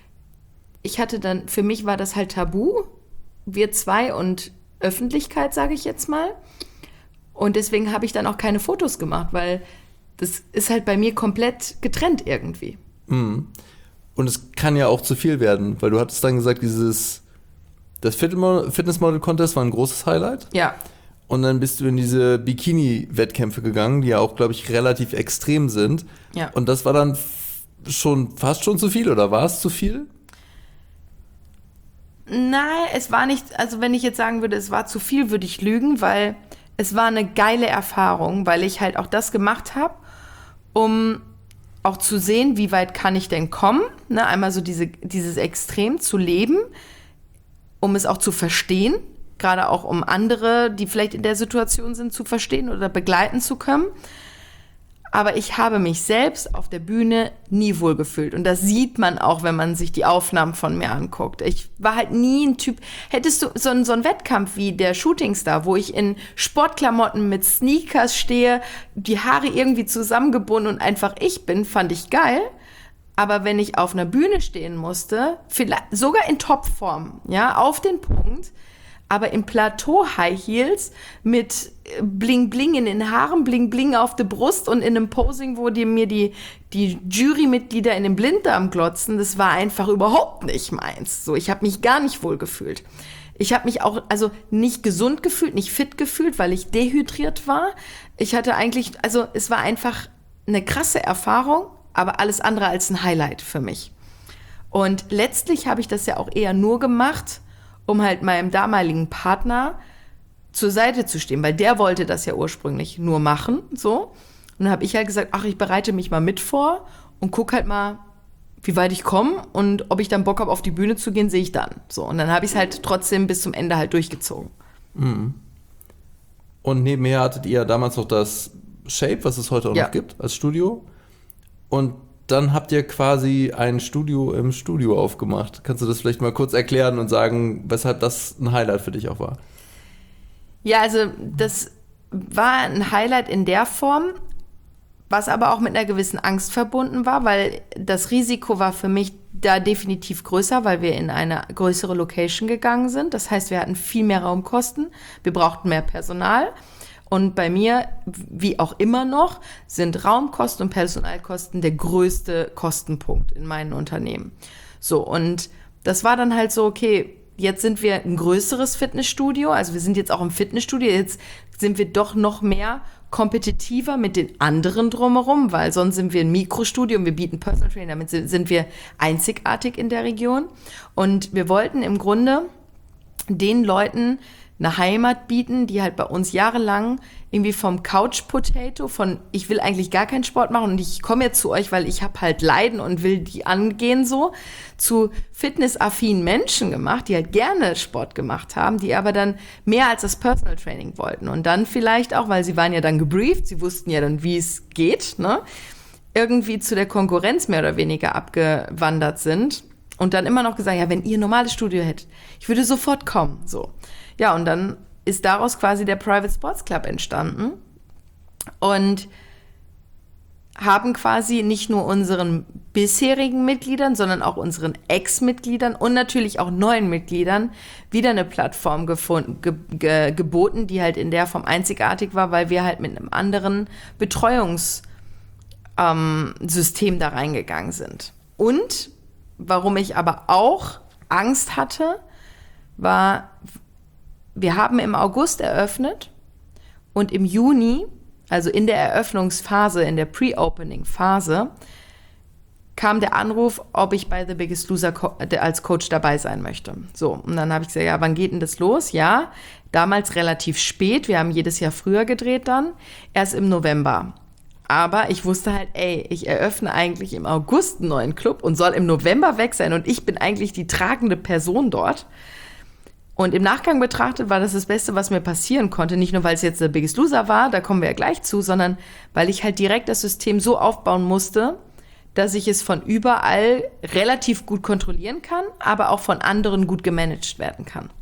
hatte dann, für mich war das halt tabu, wir zwei und Öffentlichkeit, sage ich jetzt mal. Und deswegen habe ich dann auch keine Fotos gemacht, weil das ist halt bei mir komplett getrennt irgendwie. Mhm. Und es kann ja auch zu viel werden, weil du hattest dann gesagt, das Fitnessmodel-Contest war ein großes Highlight. Ja. Und dann bist du in diese Bikini-Wettkämpfe gegangen, die ja auch, glaube ich, relativ extrem sind. Ja. Und das war dann fast schon zu viel, oder war es zu viel? Nein, es war nicht, also wenn ich jetzt sagen würde, es war zu viel, würde ich lügen, weil es war eine geile Erfahrung, weil ich halt auch das gemacht habe, um auch zu sehen, wie weit kann ich denn kommen, ne? Einmal so dieses Extrem zu leben, um es auch zu verstehen, gerade auch um andere, die vielleicht in der Situation sind, zu verstehen oder begleiten zu können. Aber ich habe mich selbst auf der Bühne nie wohlgefühlt. Und das sieht man auch, wenn man sich die Aufnahmen von mir anguckt. Ich war halt nie ein Typ, hättest du so einen Wettkampf wie der Shootingstar, wo ich in Sportklamotten mit Sneakers stehe, die Haare irgendwie zusammengebunden und einfach ich bin, fand ich geil. Aber wenn ich auf einer Bühne stehen musste, vielleicht sogar in Topform, ja, auf den Punkt, aber im Plateau-High Heels mit Bling-Bling in den Haaren, Bling-Bling auf der Brust und in einem Posing, wo mir die Jurymitglieder in den Blinddarm glotzen, das war einfach überhaupt nicht meins. So, ich habe mich gar nicht wohl gefühlt. Ich habe mich auch nicht gesund gefühlt, nicht fit gefühlt, weil ich dehydriert war. Ich hatte eigentlich, es war einfach eine krasse Erfahrung, aber alles andere als ein Highlight für mich. Und letztlich habe ich das ja auch eher nur gemacht, um halt meinem damaligen Partner zur Seite zu stehen, weil der wollte das ja ursprünglich nur machen, so. Und dann habe ich halt gesagt, ach, ich bereite mich mal mit vor und guck halt mal, wie weit ich komme und ob ich dann Bock habe, auf die Bühne zu gehen, sehe ich dann. So. Und dann habe ich es halt trotzdem bis zum Ende halt durchgezogen. Mhm. Und nebenher hattet ihr damals noch das Shape, was es heute auch noch gibt, als Studio. Und dann habt ihr quasi ein Studio im Studio aufgemacht. Kannst du das vielleicht mal kurz erklären und sagen, weshalb das ein Highlight für dich auch war? Ja, also das war ein Highlight in der Form, was aber auch mit einer gewissen Angst verbunden war, weil das Risiko war für mich da definitiv größer, weil wir in eine größere Location gegangen sind. Das heißt, wir hatten viel mehr Raumkosten, wir brauchten mehr Personal. Und bei mir, wie auch immer noch, sind Raumkosten und Personalkosten der größte Kostenpunkt in meinen Unternehmen. So, und das war dann halt so, okay, jetzt sind wir ein größeres Fitnessstudio, also wir sind jetzt auch im Fitnessstudio, jetzt sind wir doch noch mehr kompetitiver mit den anderen drumherum, weil sonst sind wir ein Mikrostudio und wir bieten Personal Training, damit sind wir einzigartig in der Region. Und wir wollten im Grunde den Leuten eine Heimat bieten, die halt bei uns jahrelang irgendwie vom Couch Potato, von ich will eigentlich gar keinen Sport machen und ich komme jetzt zu euch, weil ich habe halt Leiden und will die angehen so, zu fitnessaffinen Menschen gemacht, die halt gerne Sport gemacht haben, die aber dann mehr als das Personal Training wollten. Und dann vielleicht auch, weil sie waren ja dann gebrieft, sie wussten ja dann, wie es geht, ne, irgendwie zu der Konkurrenz mehr oder weniger abgewandert sind und dann immer noch gesagt, ja, wenn ihr ein normales Studio hättet, ich würde sofort kommen, so. Ja, und dann ist daraus quasi der Private Sports Club entstanden und haben quasi nicht nur unseren bisherigen Mitgliedern, sondern auch unseren Ex-Mitgliedern und natürlich auch neuen Mitgliedern wieder eine Plattform geboten, die halt in der Form einzigartig war, weil wir halt mit einem anderen Betreuungssystem da reingegangen sind. Und warum ich aber auch Angst hatte, war, wir haben im August eröffnet und im Juni, also in der Eröffnungsphase, in der Pre-Opening-Phase, kam der Anruf, ob ich bei The Biggest Loser als Coach dabei sein möchte. So, und dann habe ich gesagt, ja, wann geht denn das los? Ja, damals relativ spät, wir haben jedes Jahr früher gedreht dann, erst im November. Aber ich wusste halt, ich eröffne eigentlich im August einen neuen Club und soll im November weg sein und ich bin eigentlich die tragende Person dort. Und im Nachgang betrachtet war das das Beste, was mir passieren konnte. Nicht nur, weil es jetzt der Biggest Loser war, da kommen wir ja gleich zu, sondern weil ich halt direkt das System so aufbauen musste, dass ich es von überall relativ gut kontrollieren kann, aber auch von anderen gut gemanagt werden kann.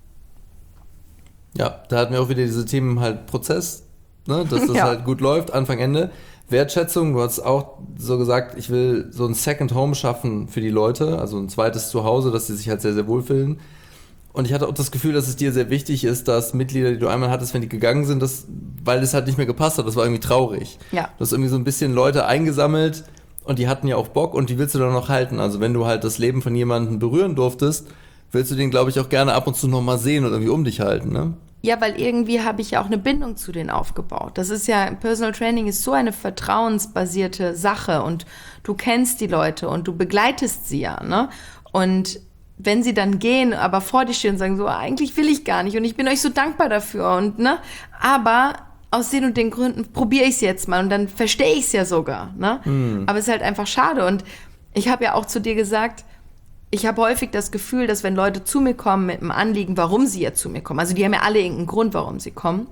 Ja, da hatten wir auch wieder diese Themen halt Prozess, ne, dass das halt gut läuft, Anfang, Ende. Wertschätzung, du hast auch so gesagt, ich will so ein Second Home schaffen für die Leute, also ein zweites Zuhause, dass sie sich halt sehr, sehr wohlfühlen. Und ich hatte auch das Gefühl, dass es dir sehr wichtig ist, dass Mitglieder, die du einmal hattest, wenn die gegangen sind, weil es halt nicht mehr gepasst hat, das war irgendwie traurig. Ja. Du hast irgendwie so ein bisschen Leute eingesammelt und die hatten ja auch Bock und die willst du dann noch halten. Also wenn du halt das Leben von jemandem berühren durftest, willst du den, glaube ich, auch gerne ab und zu nochmal sehen und irgendwie um dich halten, ne? Ja, weil irgendwie habe ich ja auch eine Bindung zu denen aufgebaut. Das ist ja, Personal Training ist so eine vertrauensbasierte Sache und du kennst die Leute und du begleitest sie ja, ne? Und wenn sie dann gehen, aber vor dir stehen und sagen so, eigentlich will ich gar nicht und ich bin euch so dankbar dafür und ne, aber aus den und den Gründen probiere ich es jetzt mal und dann verstehe ich es ja sogar, ne? Aber es ist halt einfach schade und ich habe ja auch zu dir gesagt, ich habe häufig das Gefühl, dass wenn Leute zu mir kommen mit einem Anliegen, warum sie ja zu mir kommen, also die haben ja alle irgendeinen Grund, warum sie kommen,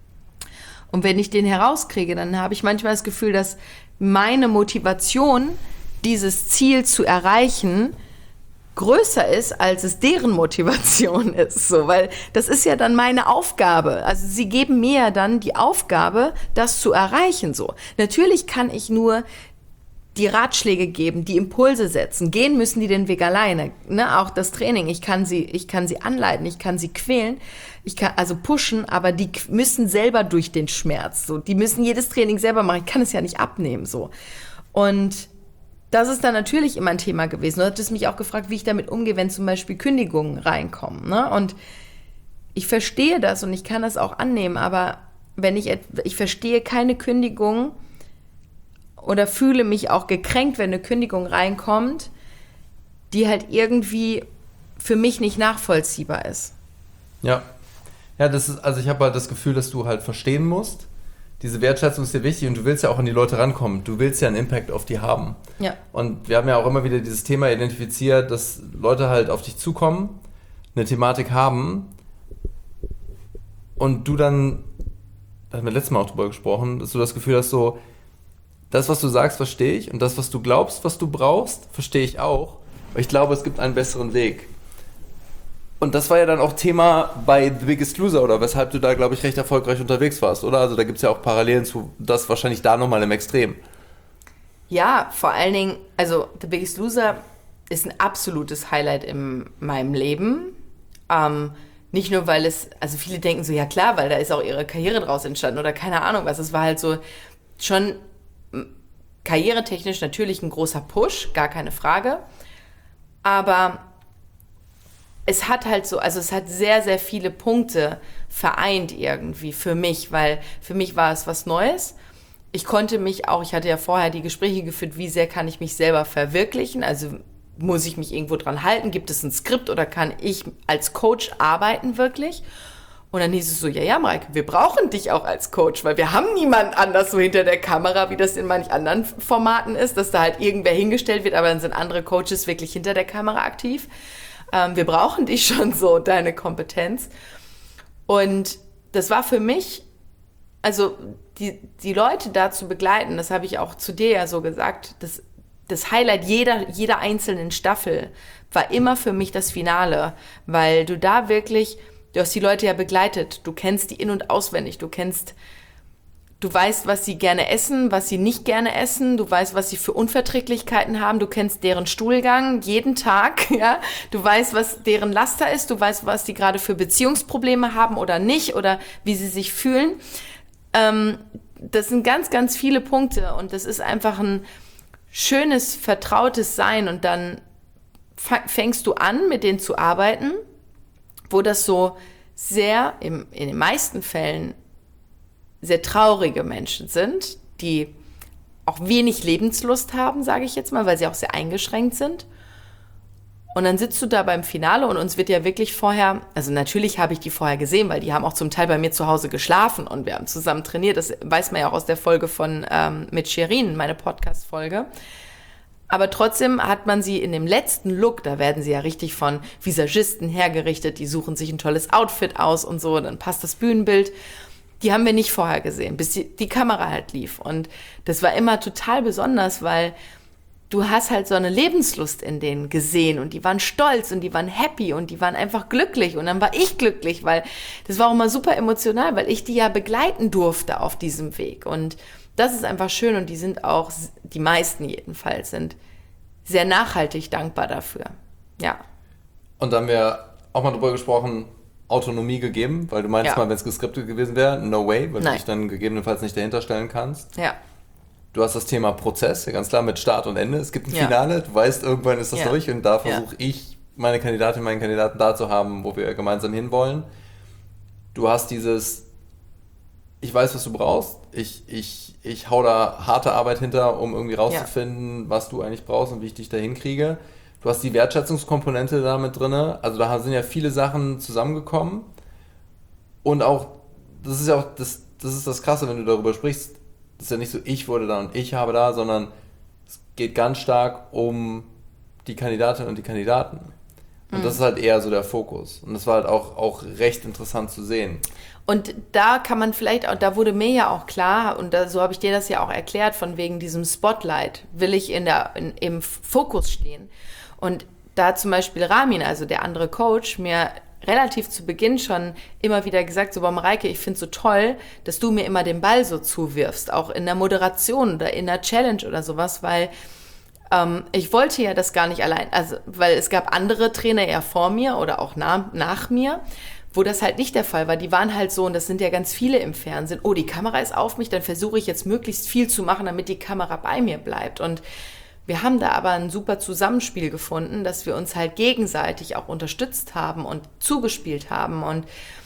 und wenn ich den herauskriege, dann habe ich manchmal das Gefühl, dass meine Motivation, dieses Ziel zu erreichen, größer ist, als es deren Motivation ist, so, weil das ist ja dann meine Aufgabe. Also sie geben mir ja dann die Aufgabe, das zu erreichen, so. Natürlich kann ich nur die Ratschläge geben, die Impulse setzen. Gehen müssen die den Weg alleine, ne? Auch das Training. Ich kann sie anleiten, ich kann sie quälen, ich kann also pushen, aber die müssen selber durch den Schmerz, so. Die müssen jedes Training selber machen. Ich kann es ja nicht abnehmen, so. Und das ist dann natürlich immer ein Thema gewesen. Du hattest mich auch gefragt, wie ich damit umgehe, wenn zum Beispiel Kündigungen reinkommen, ne? Und ich verstehe das und ich kann das auch annehmen, aber wenn ich verstehe keine Kündigung oder fühle mich auch gekränkt, wenn eine Kündigung reinkommt, die halt irgendwie für mich nicht nachvollziehbar ist. Ja. Ja, das ist, also ich habe halt das Gefühl, dass du halt verstehen musst, diese Wertschätzung ist dir wichtig und du willst ja auch an die Leute rankommen. Du willst ja einen Impact auf die haben. Ja. Und wir haben ja auch immer wieder dieses Thema identifiziert, dass Leute halt auf dich zukommen, eine Thematik haben und du dann da haben wir letztes Mal auch drüber gesprochen, dass du das Gefühl hast, so, das, was du sagst, verstehe ich und das, was du glaubst, was du brauchst, verstehe ich auch. Aber ich glaube, es gibt einen besseren Weg. Und das war ja dann auch Thema bei The Biggest Loser, oder weshalb du da, glaube ich, recht erfolgreich unterwegs warst, oder? Also da gibt es ja auch Parallelen zu das wahrscheinlich da nochmal im Extrem. Ja, vor allen Dingen, also The Biggest Loser ist ein absolutes Highlight in meinem Leben. Nicht nur, weil also viele denken so, ja klar, weil da ist auch ihre Karriere draus entstanden oder keine Ahnung was. Es war halt so schon karrieretechnisch natürlich ein großer Push, gar keine Frage. Aber es hat halt so, also es hat sehr, sehr viele Punkte vereint irgendwie für mich, weil für mich war es was Neues. Ich hatte ja vorher die Gespräche geführt, wie sehr kann ich mich selber verwirklichen, also muss ich mich irgendwo dran halten, gibt es ein Skript oder kann ich als Coach arbeiten wirklich? Und dann hieß es so, ja, Mareike, wir brauchen dich auch als Coach, weil wir haben niemand anders so hinter der Kamera, wie das in manch anderen Formaten ist, dass da halt irgendwer hingestellt wird, aber dann sind andere Coaches wirklich hinter der Kamera aktiv. Wir brauchen dich schon so, deine Kompetenz. Und das war für mich, also die Leute da zu begleiten, das habe ich auch zu dir ja so gesagt, das Highlight jeder einzelnen Staffel war immer für mich das Finale, weil du hast die Leute ja begleitet, du kennst die in- und auswendig, du weißt, was sie gerne essen, was sie nicht gerne essen, du weißt, was sie für Unverträglichkeiten haben, du kennst deren Stuhlgang jeden Tag, ja, du weißt, was deren Laster ist, du weißt, was die gerade für Beziehungsprobleme haben oder nicht oder wie sie sich fühlen. Das sind ganz, ganz viele Punkte und das ist einfach ein schönes, vertrautes Sein und dann fängst du an, mit denen zu arbeiten, wo das so sehr, in den meisten Fällen, sehr traurige Menschen sind, die auch wenig Lebenslust haben, sage ich jetzt mal, weil sie auch sehr eingeschränkt sind. Und dann sitzt du da beim Finale und uns wird ja wirklich vorher, also natürlich habe ich die vorher gesehen, weil die haben auch zum Teil bei mir zu Hause geschlafen und wir haben zusammen trainiert. Das weiß man ja auch aus der Folge mit Shirin, meine Podcast-Folge. Aber trotzdem hat man sie in dem letzten Look, da werden sie ja richtig von Visagisten hergerichtet, die suchen sich ein tolles Outfit aus und so, dann passt das Bühnenbild. Die haben wir nicht vorher gesehen, bis die Kamera halt lief. Und das war immer total besonders, weil du hast halt so eine Lebenslust in denen gesehen und die waren stolz und die waren happy und die waren einfach glücklich und dann war ich glücklich, weil das war auch immer super emotional, weil ich die ja begleiten durfte auf diesem Weg und das ist einfach schön und die sind auch, die meisten jedenfalls, sind sehr nachhaltig dankbar dafür, ja. Und da haben wir auch mal drüber gesprochen, Autonomie gegeben, weil du meinst mal, wenn es geskriptet gewesen wäre, no way, weil du dich dann gegebenenfalls nicht dahinter stellen kannst. Ja. Du hast das Thema Prozess, ja ganz klar mit Start und Ende. Es gibt ein Finale, du weißt, irgendwann ist das durch und da versuche ich, meine Kandidatin, meinen Kandidaten da zu haben, wo wir gemeinsam hinwollen. Du hast dieses, ich weiß, was du brauchst, ich hau da harte Arbeit hinter, um irgendwie rauszufinden, was du eigentlich brauchst und wie ich dich da hinkriege. Du hast die Wertschätzungskomponente da mit drin, also da sind ja viele Sachen zusammengekommen und auch, das ist ja auch, das ist das Krasse, wenn du darüber sprichst, das ist ja nicht so, ich wurde da und ich habe da, sondern es geht ganz stark um die Kandidatinnen und die Kandidaten. Und das ist halt eher so der Fokus. Und das war halt auch recht interessant zu sehen. Und da kann man vielleicht, da wurde mir ja auch klar, und so habe ich dir das ja auch erklärt, von wegen diesem Spotlight, will ich im Fokus stehen. Und da zum Beispiel Ramin, also der andere Coach, mir relativ zu Beginn schon immer wieder gesagt, so, Mareike, ich finde es so toll, dass du mir immer den Ball so zuwirfst, auch in der Moderation oder in der Challenge oder sowas, weil ich wollte ja das gar nicht allein, also weil es gab andere Trainer eher vor mir oder auch nach mir, wo das halt nicht der Fall war. Die waren halt so, und das sind ja ganz viele im Fernsehen, oh, die Kamera ist auf mich, dann versuche ich jetzt möglichst viel zu machen, damit die Kamera bei mir bleibt. Und wir haben da aber ein super Zusammenspiel gefunden, dass wir uns halt gegenseitig auch unterstützt haben und zugespielt haben. Und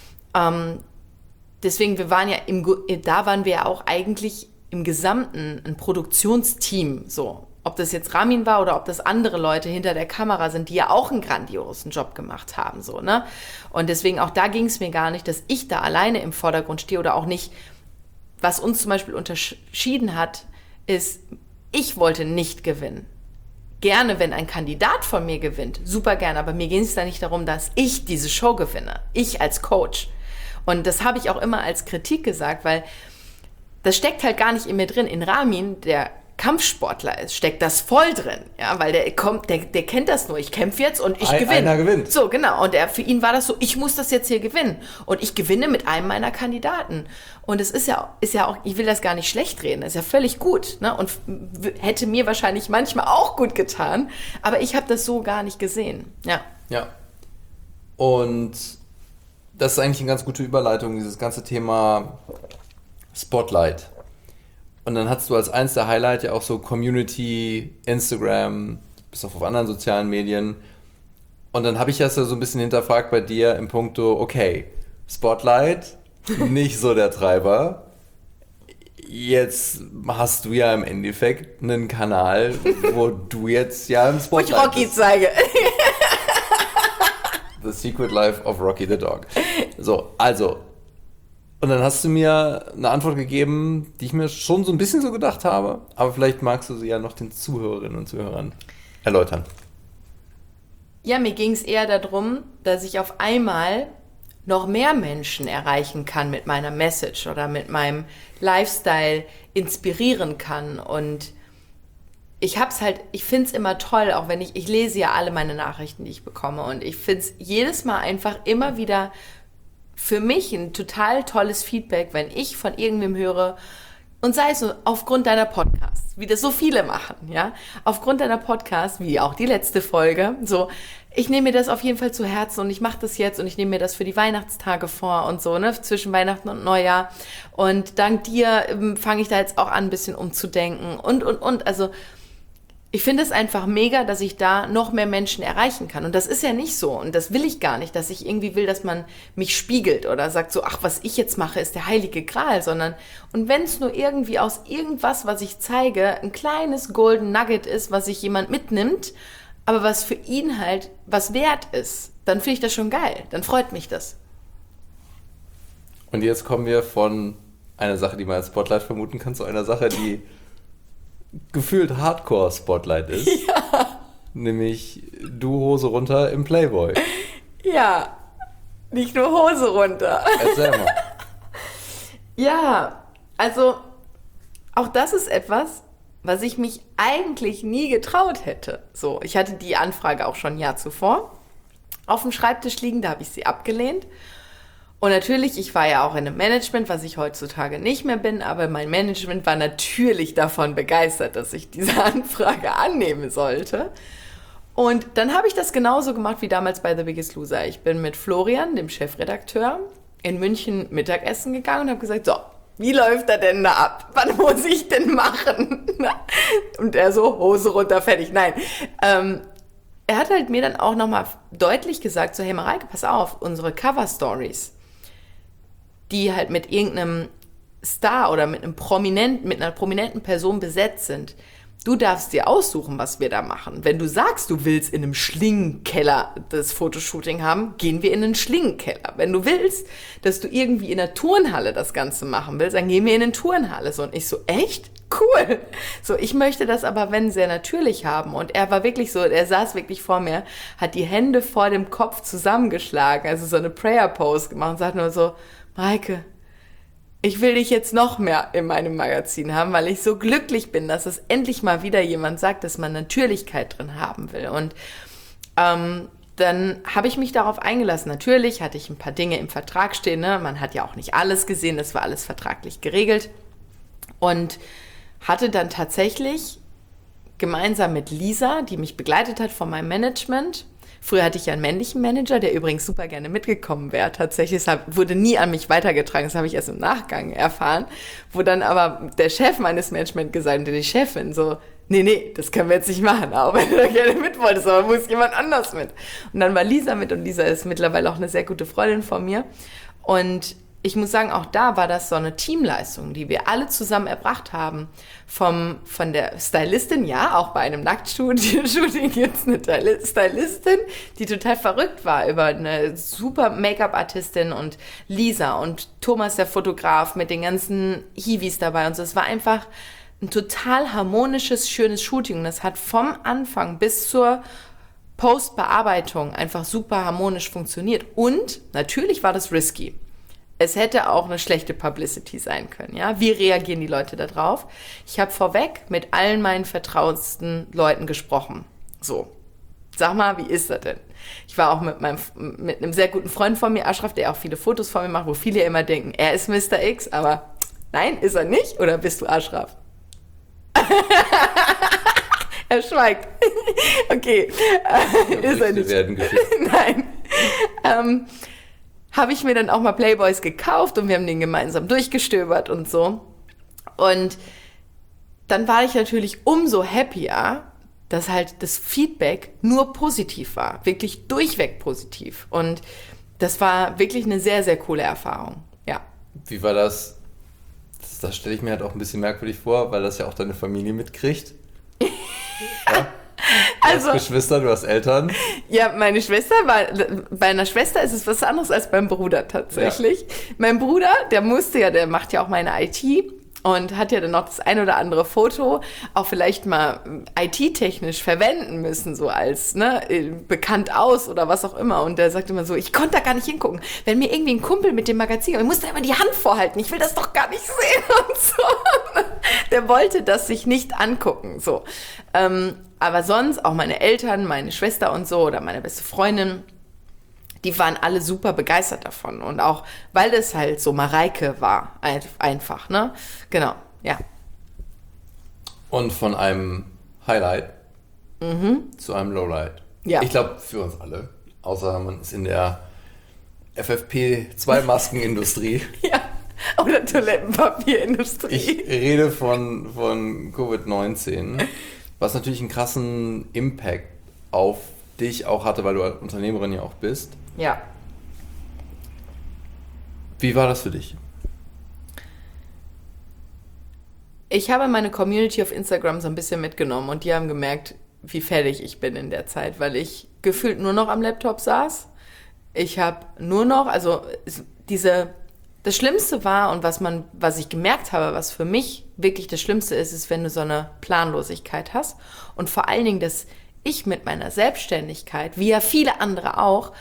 deswegen, da waren wir ja auch eigentlich im Gesamten ein Produktionsteam, so. Ob das jetzt Ramin war oder ob das andere Leute hinter der Kamera sind, die ja auch einen grandiosen Job gemacht haben, so, ne? Und deswegen auch da ging es mir gar nicht, dass ich da alleine im Vordergrund stehe oder auch nicht, was uns zum Beispiel unterschieden hat, ist, ich wollte nicht gewinnen. Gerne, wenn ein Kandidat von mir gewinnt, super gerne, aber mir ging es da nicht darum, dass ich diese Show gewinne. Ich als Coach. Und das habe ich auch immer als Kritik gesagt, weil das steckt halt gar nicht in mir drin. In Ramin, der Kampfsportler ist, steckt das voll drin, ja, weil der kennt das nur, ich kämpfe jetzt und ich gewinne. Einer gewinnt. So, genau, und für ihn war das so, ich muss das jetzt hier gewinnen und ich gewinne mit einem meiner Kandidaten und es ist ja auch, ich will das gar nicht schlecht reden, das ist ja völlig gut, ne, und hätte mir wahrscheinlich manchmal auch gut getan, aber ich habe das so gar nicht gesehen, ja. Ja, und das ist eigentlich eine ganz gute Überleitung, dieses ganze Thema Spotlight. Und dann hast du als eins der Highlight ja auch so Community, Instagram, bis auch auf anderen sozialen Medien. Und dann habe ich das ja so ein bisschen hinterfragt bei dir im Punkto, okay, Spotlight, nicht so der Treiber. Jetzt hast du ja im Endeffekt einen Kanal, wo du jetzt ja im Spotlight wo ich Rocky bist. zeige. The Secret Life of Rocky the Dog. So, also... Und dann hast du mir eine Antwort gegeben, die ich mir schon so ein bisschen so gedacht habe, aber vielleicht magst du sie ja noch den Zuhörerinnen und Zuhörern erläutern. Ja, mir ging es eher darum, dass ich auf einmal noch mehr Menschen erreichen kann mit meiner Message oder mit meinem Lifestyle inspirieren kann. Und ich finde es immer toll, auch wenn ich lese ja alle meine Nachrichten, die ich bekomme. Und ich finde es jedes Mal einfach immer wieder für mich ein total tolles Feedback, wenn ich von irgendwem höre, und sei es so aufgrund deiner Podcasts, wie das so viele machen, ja, aufgrund deiner Podcasts, wie auch die letzte Folge, so, ich nehme mir das auf jeden Fall zu Herzen und ich mache das jetzt und ich nehme mir das für die Weihnachtstage vor und so, ne, zwischen Weihnachten und Neujahr und dank dir fange ich da jetzt auch an, ein bisschen umzudenken und, also ich finde es einfach mega, dass ich da noch mehr Menschen erreichen kann. Und das ist ja nicht so. Und das will ich gar nicht, dass ich irgendwie will, dass man mich spiegelt oder sagt so, ach, was ich jetzt mache, ist der heilige Gral, sondern, und wenn es nur irgendwie aus irgendwas, was ich zeige, ein kleines Golden Nugget ist, was sich jemand mitnimmt, aber was für ihn halt was wert ist, dann finde ich das schon geil. Dann freut mich das. Und jetzt kommen wir von einer Sache, die man als Spotlight vermuten kann, zu einer Sache, die gefühlt Hardcore-Spotlight ist. Ja. Nämlich du Hose runter im Playboy. Ja, nicht nur Hose runter. Erzähl mal. Ja, also auch das ist etwas, was ich mich eigentlich nie getraut hätte. So, ich hatte die Anfrage auch schon ein Jahr zuvor auf dem Schreibtisch liegen, da habe ich sie abgelehnt. Und natürlich, ich war ja auch in einem Management, was ich heutzutage nicht mehr bin, aber mein Management war natürlich davon begeistert, dass ich diese Anfrage annehmen sollte. Und dann habe ich das genauso gemacht wie damals bei The Biggest Loser. Ich bin mit Florian, dem Chefredakteur, in München Mittagessen gegangen und habe gesagt, so, wie läuft er denn da ab? Was muss ich denn machen? Und er so, Hose runter, fertig. Nein, er hat halt mir dann auch nochmal deutlich gesagt, so, hey Mareike, pass auf, unsere Cover-Stories, die halt mit irgendeinem Star oder mit einer prominenten Person besetzt sind. Du darfst dir aussuchen, was wir da machen. Wenn du sagst, du willst in einem Schlingenkeller das Fotoshooting haben, gehen wir in einen Schlingenkeller. Wenn du willst, dass du irgendwie in der Turnhalle das Ganze machen willst, dann gehen wir in eine Turnhalle. So, und ich so, echt? Cool. So, ich möchte das aber, wenn, sehr natürlich haben. Und er war wirklich so, er saß wirklich vor mir, hat die Hände vor dem Kopf zusammengeschlagen, also so eine Prayer-Pose gemacht und sagt nur so, Mareike, ich will dich jetzt noch mehr in meinem Magazin haben, weil ich so glücklich bin, dass es endlich mal wieder jemand sagt, dass man Natürlichkeit drin haben will. Und dann habe ich mich darauf eingelassen. Natürlich hatte ich ein paar Dinge im Vertrag stehen, ne? Man hat ja auch nicht alles gesehen, das war alles vertraglich geregelt. Und hatte dann tatsächlich gemeinsam mit Lisa, die mich begleitet hat von meinem Management. Früher hatte ich ja einen männlichen Manager, der übrigens super gerne mitgekommen wäre. Tatsächlich, es wurde nie an mich weitergetragen, das habe ich erst im Nachgang erfahren. Wo dann aber der Chef meines Managements gesagt hat, die Chefin so, nee, das können wir jetzt nicht machen, auch wenn du da gerne mit wolltest, aber muss jemand anders mit. Und dann war Lisa mit und Lisa ist mittlerweile auch eine sehr gute Freundin von mir. Und ich muss sagen, auch da war das so eine Teamleistung, die wir alle zusammen erbracht haben. Von der Stylistin, ja, auch bei einem Nacktshooting gibt es eine Stylistin, die total verrückt war über eine super Make-up-Artistin und Lisa und Thomas, der Fotograf, mit den ganzen Hiwis dabei und so. Es war einfach ein total harmonisches, schönes Shooting. Und das hat vom Anfang bis zur Postbearbeitung einfach super harmonisch funktioniert. Und natürlich war das risky. es hätte auch eine schlechte Publicity sein können, ja. Wie reagieren die Leute da drauf? Ich habe vorweg mit allen meinen vertrautesten Leuten gesprochen. So, sag mal, wie ist das denn? Ich war auch mit einem sehr guten Freund von mir, Ashraf, der auch viele Fotos von mir macht, wo viele immer denken, er ist Mr. X, aber nein, ist er nicht? Oder bist du Ashraf? Er schweigt. Okay, ist er nicht. Nein. Habe ich mir dann auch mal Playboys gekauft und wir haben den gemeinsam durchgestöbert und so. Und dann war ich natürlich umso happier, dass halt das Feedback nur positiv war. Wirklich durchweg positiv. Und das war wirklich eine sehr, sehr coole Erfahrung. Ja. Wie war das? Das stelle ich mir halt auch ein bisschen merkwürdig vor, weil das ja auch deine Familie mitkriegt. Ja? Du hast Geschwister, du hast Eltern. Ja, meine Schwester bei einer Schwester ist es was anderes als beim Bruder tatsächlich. Ja. Mein Bruder, der macht ja auch meine IT und hat ja dann noch das ein oder andere Foto auch vielleicht mal IT-technisch verwenden müssen, so als bekannt aus oder was auch immer. Und der sagt immer so, ich konnte da gar nicht hingucken. Wenn mir irgendwie ein Kumpel mit dem Magazin, ich musste immer die Hand vorhalten, ich will das doch gar nicht sehen und so. Der wollte das sich nicht angucken, so. Aber sonst, auch meine Eltern, meine Schwester und so oder meine beste Freundin, die waren alle super begeistert davon. Und auch, weil es halt so Mareike war, einfach, ne? Genau, ja. Und von einem Highlight zu einem Lowlight. Ja. Ich glaube, für uns alle. Außer man ist in der FFP2-Maskenindustrie. Ja, oder Toilettenpapierindustrie. Ich rede von Covid-19. Was natürlich einen krassen Impact auf dich auch hatte, weil du als Unternehmerin ja auch bist. Ja. Wie war das für dich? Ich habe meine Community auf Instagram so ein bisschen mitgenommen und die haben gemerkt, wie fertig ich bin in der Zeit, weil ich gefühlt nur noch am Laptop saß. Ich habe nur noch, das Schlimmste war und was ich gemerkt habe, was für mich wirklich das Schlimmste ist, wenn du so eine Planlosigkeit hast und vor allen Dingen, dass ich mit meiner Selbstständigkeit, wie ja viele andere auch,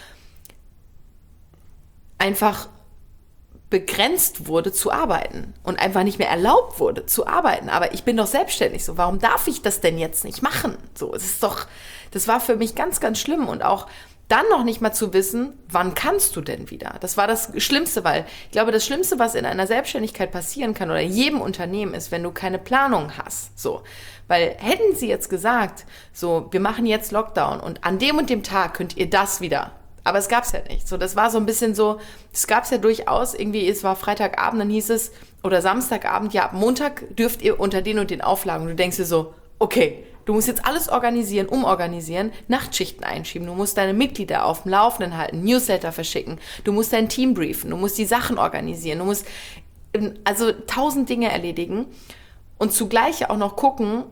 einfach begrenzt wurde zu arbeiten und einfach nicht mehr erlaubt wurde zu arbeiten. Aber ich bin doch selbstständig, so warum darf ich das denn jetzt nicht machen? So, das war für mich ganz, ganz schlimm und auch dann noch nicht mal zu wissen, wann kannst du denn wieder? Das war das Schlimmste, weil ich glaube, das Schlimmste, was in einer Selbstständigkeit passieren kann oder in jedem Unternehmen ist, wenn du keine Planung hast. So, weil hätten sie jetzt gesagt, so, wir machen jetzt Lockdown und an dem und dem Tag könnt ihr das wieder. Aber es gab's ja nicht. So, das war so ein bisschen so, es gab's ja durchaus irgendwie, es war Freitagabend, dann hieß es, oder Samstagabend, ja, ab Montag dürft ihr unter den und den Auflagen. Und du denkst dir so, okay, du musst jetzt alles organisieren, umorganisieren, Nachtschichten einschieben, du musst deine Mitglieder auf dem Laufenden halten, Newsletter verschicken, du musst dein Team briefen, du musst die Sachen organisieren, du musst also 1000 Dinge erledigen und zugleich auch noch gucken,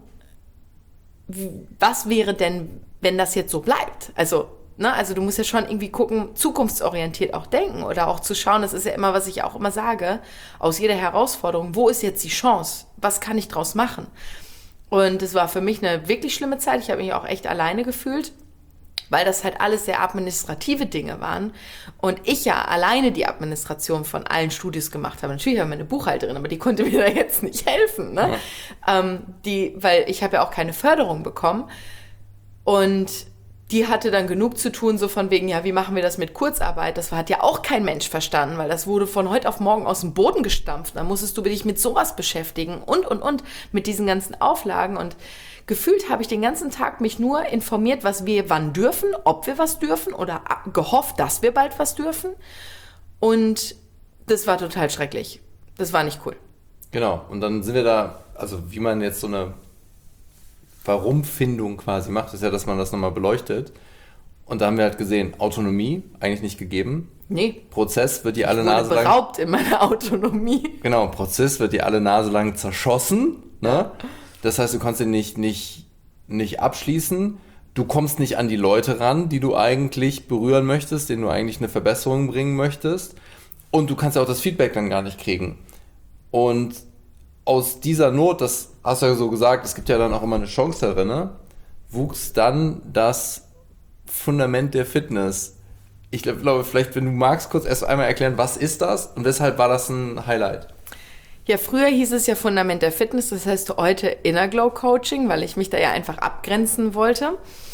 was wäre denn, wenn das jetzt so bleibt? Also du musst ja schon irgendwie gucken, zukunftsorientiert auch denken oder auch zu schauen, das ist ja immer, was ich auch immer sage, aus jeder Herausforderung, wo ist jetzt die Chance? Was kann ich draus machen? Und es war für mich eine wirklich schlimme Zeit. Ich habe mich auch echt alleine gefühlt, weil das halt alles sehr administrative Dinge waren. Und ich ja alleine die Administration von allen Studios gemacht habe. Natürlich habe ich meine Buchhalterin, aber die konnte mir da jetzt nicht helfen. Ne? Ja. Weil ich habe ja auch keine Förderung bekommen. Und die hatte dann genug zu tun, so von wegen, ja, wie machen wir das mit Kurzarbeit? Das hat ja auch kein Mensch verstanden, weil das wurde von heute auf morgen aus dem Boden gestampft. Dann musstest du dich mit sowas beschäftigen und mit diesen ganzen Auflagen. Und gefühlt habe ich den ganzen Tag mich nur informiert, was wir wann dürfen, ob wir was dürfen oder gehofft, dass wir bald was dürfen. Und das war total schrecklich. Das war nicht cool. Genau, und dann sind wir da, also wie man jetzt so eine Warum-Findung quasi macht, ist ja, dass man das nochmal beleuchtet. Und da haben wir halt gesehen, Autonomie eigentlich nicht gegeben. Nee. Prozess wird dir alle Nase lang... beraubt in meiner Autonomie. Genau, Prozess wird dir alle Nase lang zerschossen. Ne? Ja. Das heißt, du kannst ihn nicht abschließen. Du kommst nicht an die Leute ran, die du eigentlich berühren möchtest, denen du eigentlich eine Verbesserung bringen möchtest. Und du kannst ja auch das Feedback dann gar nicht kriegen. Und aus dieser Not, das hast du ja so gesagt, es gibt ja dann auch immer eine Chance darin, ne? Wuchs dann das Fundament der Fitness Ich glaube, vielleicht, wenn du magst, kurz erst einmal erklären, was ist das und weshalb war das ein Highlight? Ja, früher hieß es ja Fundament der Fitness, das heißt heute Inner Glow Coaching, weil ich mich da ja einfach abgrenzen wollte.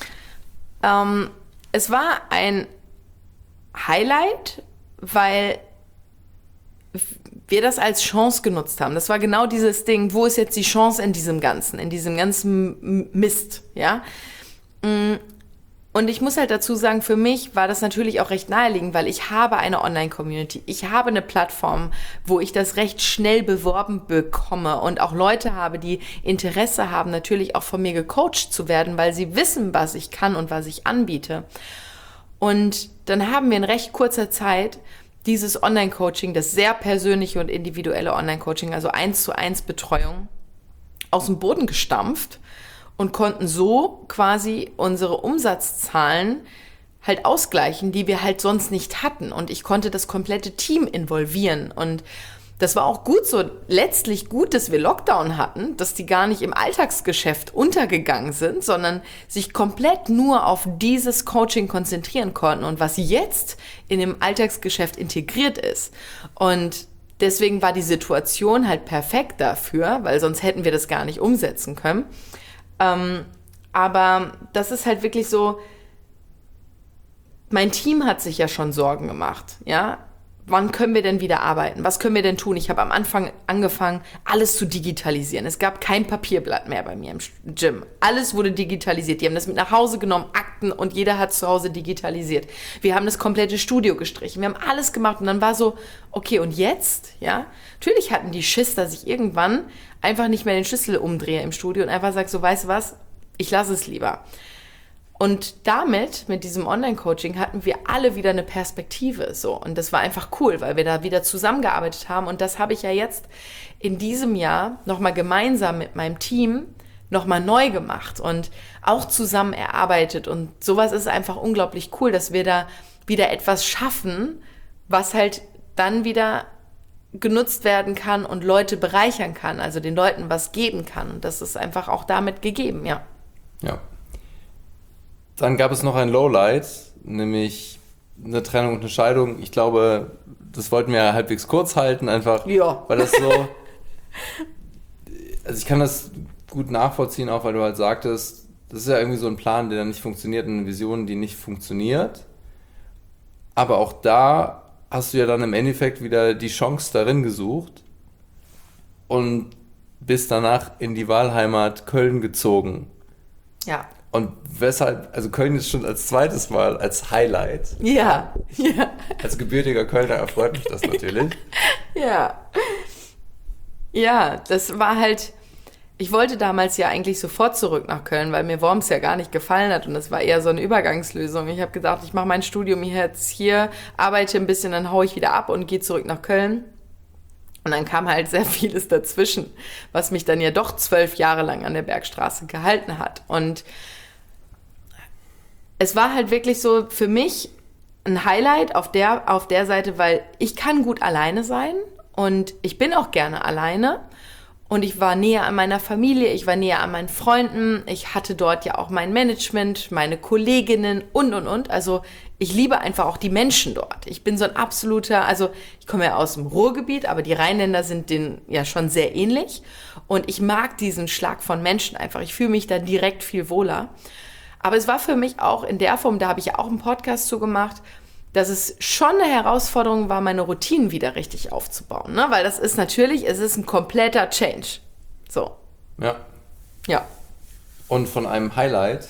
Es war ein Highlight, weil wir das als Chance genutzt haben. Das war genau dieses Ding, wo ist jetzt die Chance in diesem ganzen Mist, ja? Und ich muss halt dazu sagen, für mich war das natürlich auch recht naheliegend, weil ich habe eine Online-Community. Ich habe eine Plattform, wo ich das recht schnell beworben bekomme und auch Leute habe, die Interesse haben, natürlich auch von mir gecoacht zu werden, weil sie wissen, was ich kann und was ich anbiete. Und dann haben wir in recht kurzer Zeit dieses Online-Coaching, das sehr persönliche und individuelle Online-Coaching, also 1:1 Betreuung, aus dem Boden gestampft und konnten so quasi unsere Umsatzzahlen halt ausgleichen, die wir halt sonst nicht hatten. Und ich konnte das komplette Team involvieren. Und das war auch gut so, letztlich gut, dass wir Lockdown hatten, dass die gar nicht im Alltagsgeschäft untergegangen sind, sondern sich komplett nur auf dieses Coaching konzentrieren konnten und was jetzt in dem Alltagsgeschäft integriert ist. Und deswegen war die Situation halt perfekt dafür, weil sonst hätten wir das gar nicht umsetzen können. Aber das ist halt wirklich so, mein Team hat sich ja schon Sorgen gemacht, ja. Wann können wir denn wieder arbeiten? Was können wir denn tun? Ich habe am Anfang angefangen, alles zu digitalisieren. Es gab kein Papierblatt mehr bei mir im Gym. Alles wurde digitalisiert. Die haben das mit nach Hause genommen, Akten, und jeder hat zu Hause digitalisiert. Wir haben das komplette Studio gestrichen. Wir haben alles gemacht und dann war so, okay, und jetzt? Ja, natürlich hatten die Schiss, dass ich irgendwann einfach nicht mehr den Schlüssel umdrehe im Studio und einfach sage, so, weißt du was? Ich lasse es lieber. Und damit, mit diesem Online-Coaching, hatten wir alle wieder eine Perspektive, so. Und das war einfach cool, weil wir da wieder zusammengearbeitet haben. Und das habe ich ja jetzt in diesem Jahr nochmal gemeinsam mit meinem Team nochmal neu gemacht und auch zusammen erarbeitet. Und sowas ist einfach unglaublich cool, dass wir da wieder etwas schaffen, was halt dann wieder genutzt werden kann und Leute bereichern kann, also den Leuten was geben kann. Und das ist einfach auch damit gegeben, ja. Ja. Dann gab es noch ein Lowlight, nämlich eine Trennung und eine Scheidung. Ich glaube, das wollten wir halbwegs kurz halten, einfach, ja, weil das so... Also ich kann das gut nachvollziehen, auch weil du halt sagtest, das ist ja irgendwie so ein Plan, der dann nicht funktioniert, eine Vision, die nicht funktioniert. Aber auch da hast du ja dann im Endeffekt wieder die Chance darin gesucht und bist danach in die Wahlheimat Köln gezogen. Ja. Und weshalb, also Köln ist schon als zweites Mal als Highlight. Ja, ja. Als gebürtiger Kölner erfreut mich das natürlich. Ja. Ja, das war halt, ich wollte damals ja eigentlich sofort zurück nach Köln, weil mir Worms ja gar nicht gefallen hat und das war eher so eine Übergangslösung. Ich habe gedacht, ich mache mein Studium jetzt hier, arbeite ein bisschen, dann haue ich wieder ab und gehe zurück nach Köln. Und dann kam halt sehr vieles dazwischen, was mich dann ja doch 12 Jahre lang an der Bergstraße gehalten hat. Und es war halt wirklich so für mich ein Highlight auf der Seite, weil ich kann gut alleine sein und ich bin auch gerne alleine. Und ich war näher an meiner Familie, ich war näher an meinen Freunden, ich hatte dort ja auch mein Management, meine Kolleginnen und. Also ich liebe einfach auch die Menschen dort. Ich bin so ein absoluter, also ich komme ja aus dem Ruhrgebiet, aber die Rheinländer sind denen ja schon sehr ähnlich. Und ich mag diesen Schlag von Menschen einfach. Ich fühle mich da direkt viel wohler. Aber es war für mich auch in der Form, da habe ich ja auch einen Podcast zu gemacht, dass es schon eine Herausforderung war, meine Routinen wieder richtig aufzubauen. Ne? Weil das ist natürlich, es ist ein kompletter Change. So. Ja. Ja. Und von einem Highlight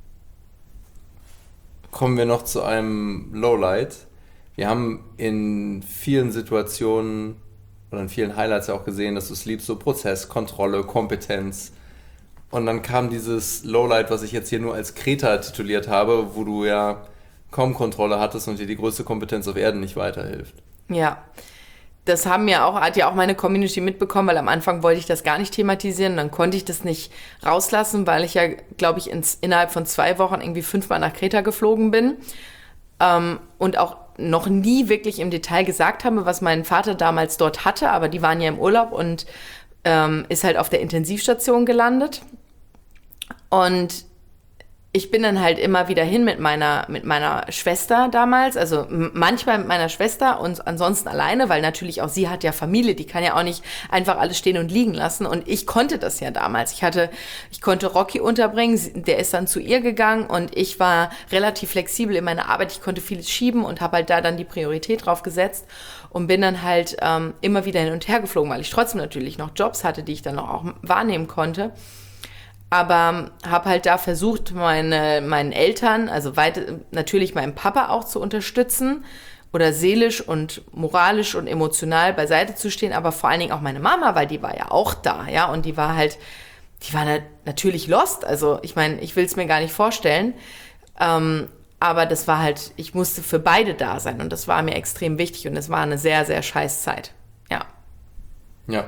kommen wir noch zu einem Lowlight. Wir haben in vielen Situationen oder in vielen Highlights ja auch gesehen, dass du es liebst, so Prozess, Kontrolle, Kompetenz. Und dann kam dieses Lowlight, was ich jetzt hier nur als Kreta tituliert habe, wo du ja kaum Kontrolle hattest und dir die größte Kompetenz auf Erden nicht weiterhilft. Ja, das hat ja auch meine Community mitbekommen, weil am Anfang wollte ich das gar nicht thematisieren. Dann konnte ich das nicht rauslassen, weil ich ja, glaube ich, innerhalb von 2 Wochen irgendwie 5-mal nach Kreta geflogen bin. Und auch noch nie wirklich im Detail gesagt habe, was mein Vater damals dort hatte. Aber die waren ja im Urlaub und ist halt auf der Intensivstation gelandet. Und ich bin dann halt immer wieder hin mit meiner Schwester damals, also manchmal mit meiner Schwester und ansonsten alleine, weil natürlich auch sie hat ja Familie, die kann ja auch nicht einfach alles stehen und liegen lassen und ich konnte das ja damals. Ich konnte Rocky unterbringen, der ist dann zu ihr gegangen und ich war relativ flexibel in meiner Arbeit, ich konnte vieles schieben und habe halt da dann die Priorität drauf gesetzt und bin dann halt immer wieder hin und her geflogen, weil ich trotzdem natürlich noch Jobs hatte, die ich dann auch wahrnehmen konnte. Aber habe halt da versucht, meinen Eltern, also natürlich meinem Papa auch zu unterstützen oder seelisch und moralisch und emotional beiseite zu stehen, aber vor allen Dingen auch meine Mama, weil die war ja auch da, ja, und die war natürlich lost, also ich meine, ich will es mir gar nicht vorstellen, aber das war halt, ich musste für beide da sein und das war mir extrem wichtig und es war eine sehr, sehr scheiß Zeit, ja. Ja.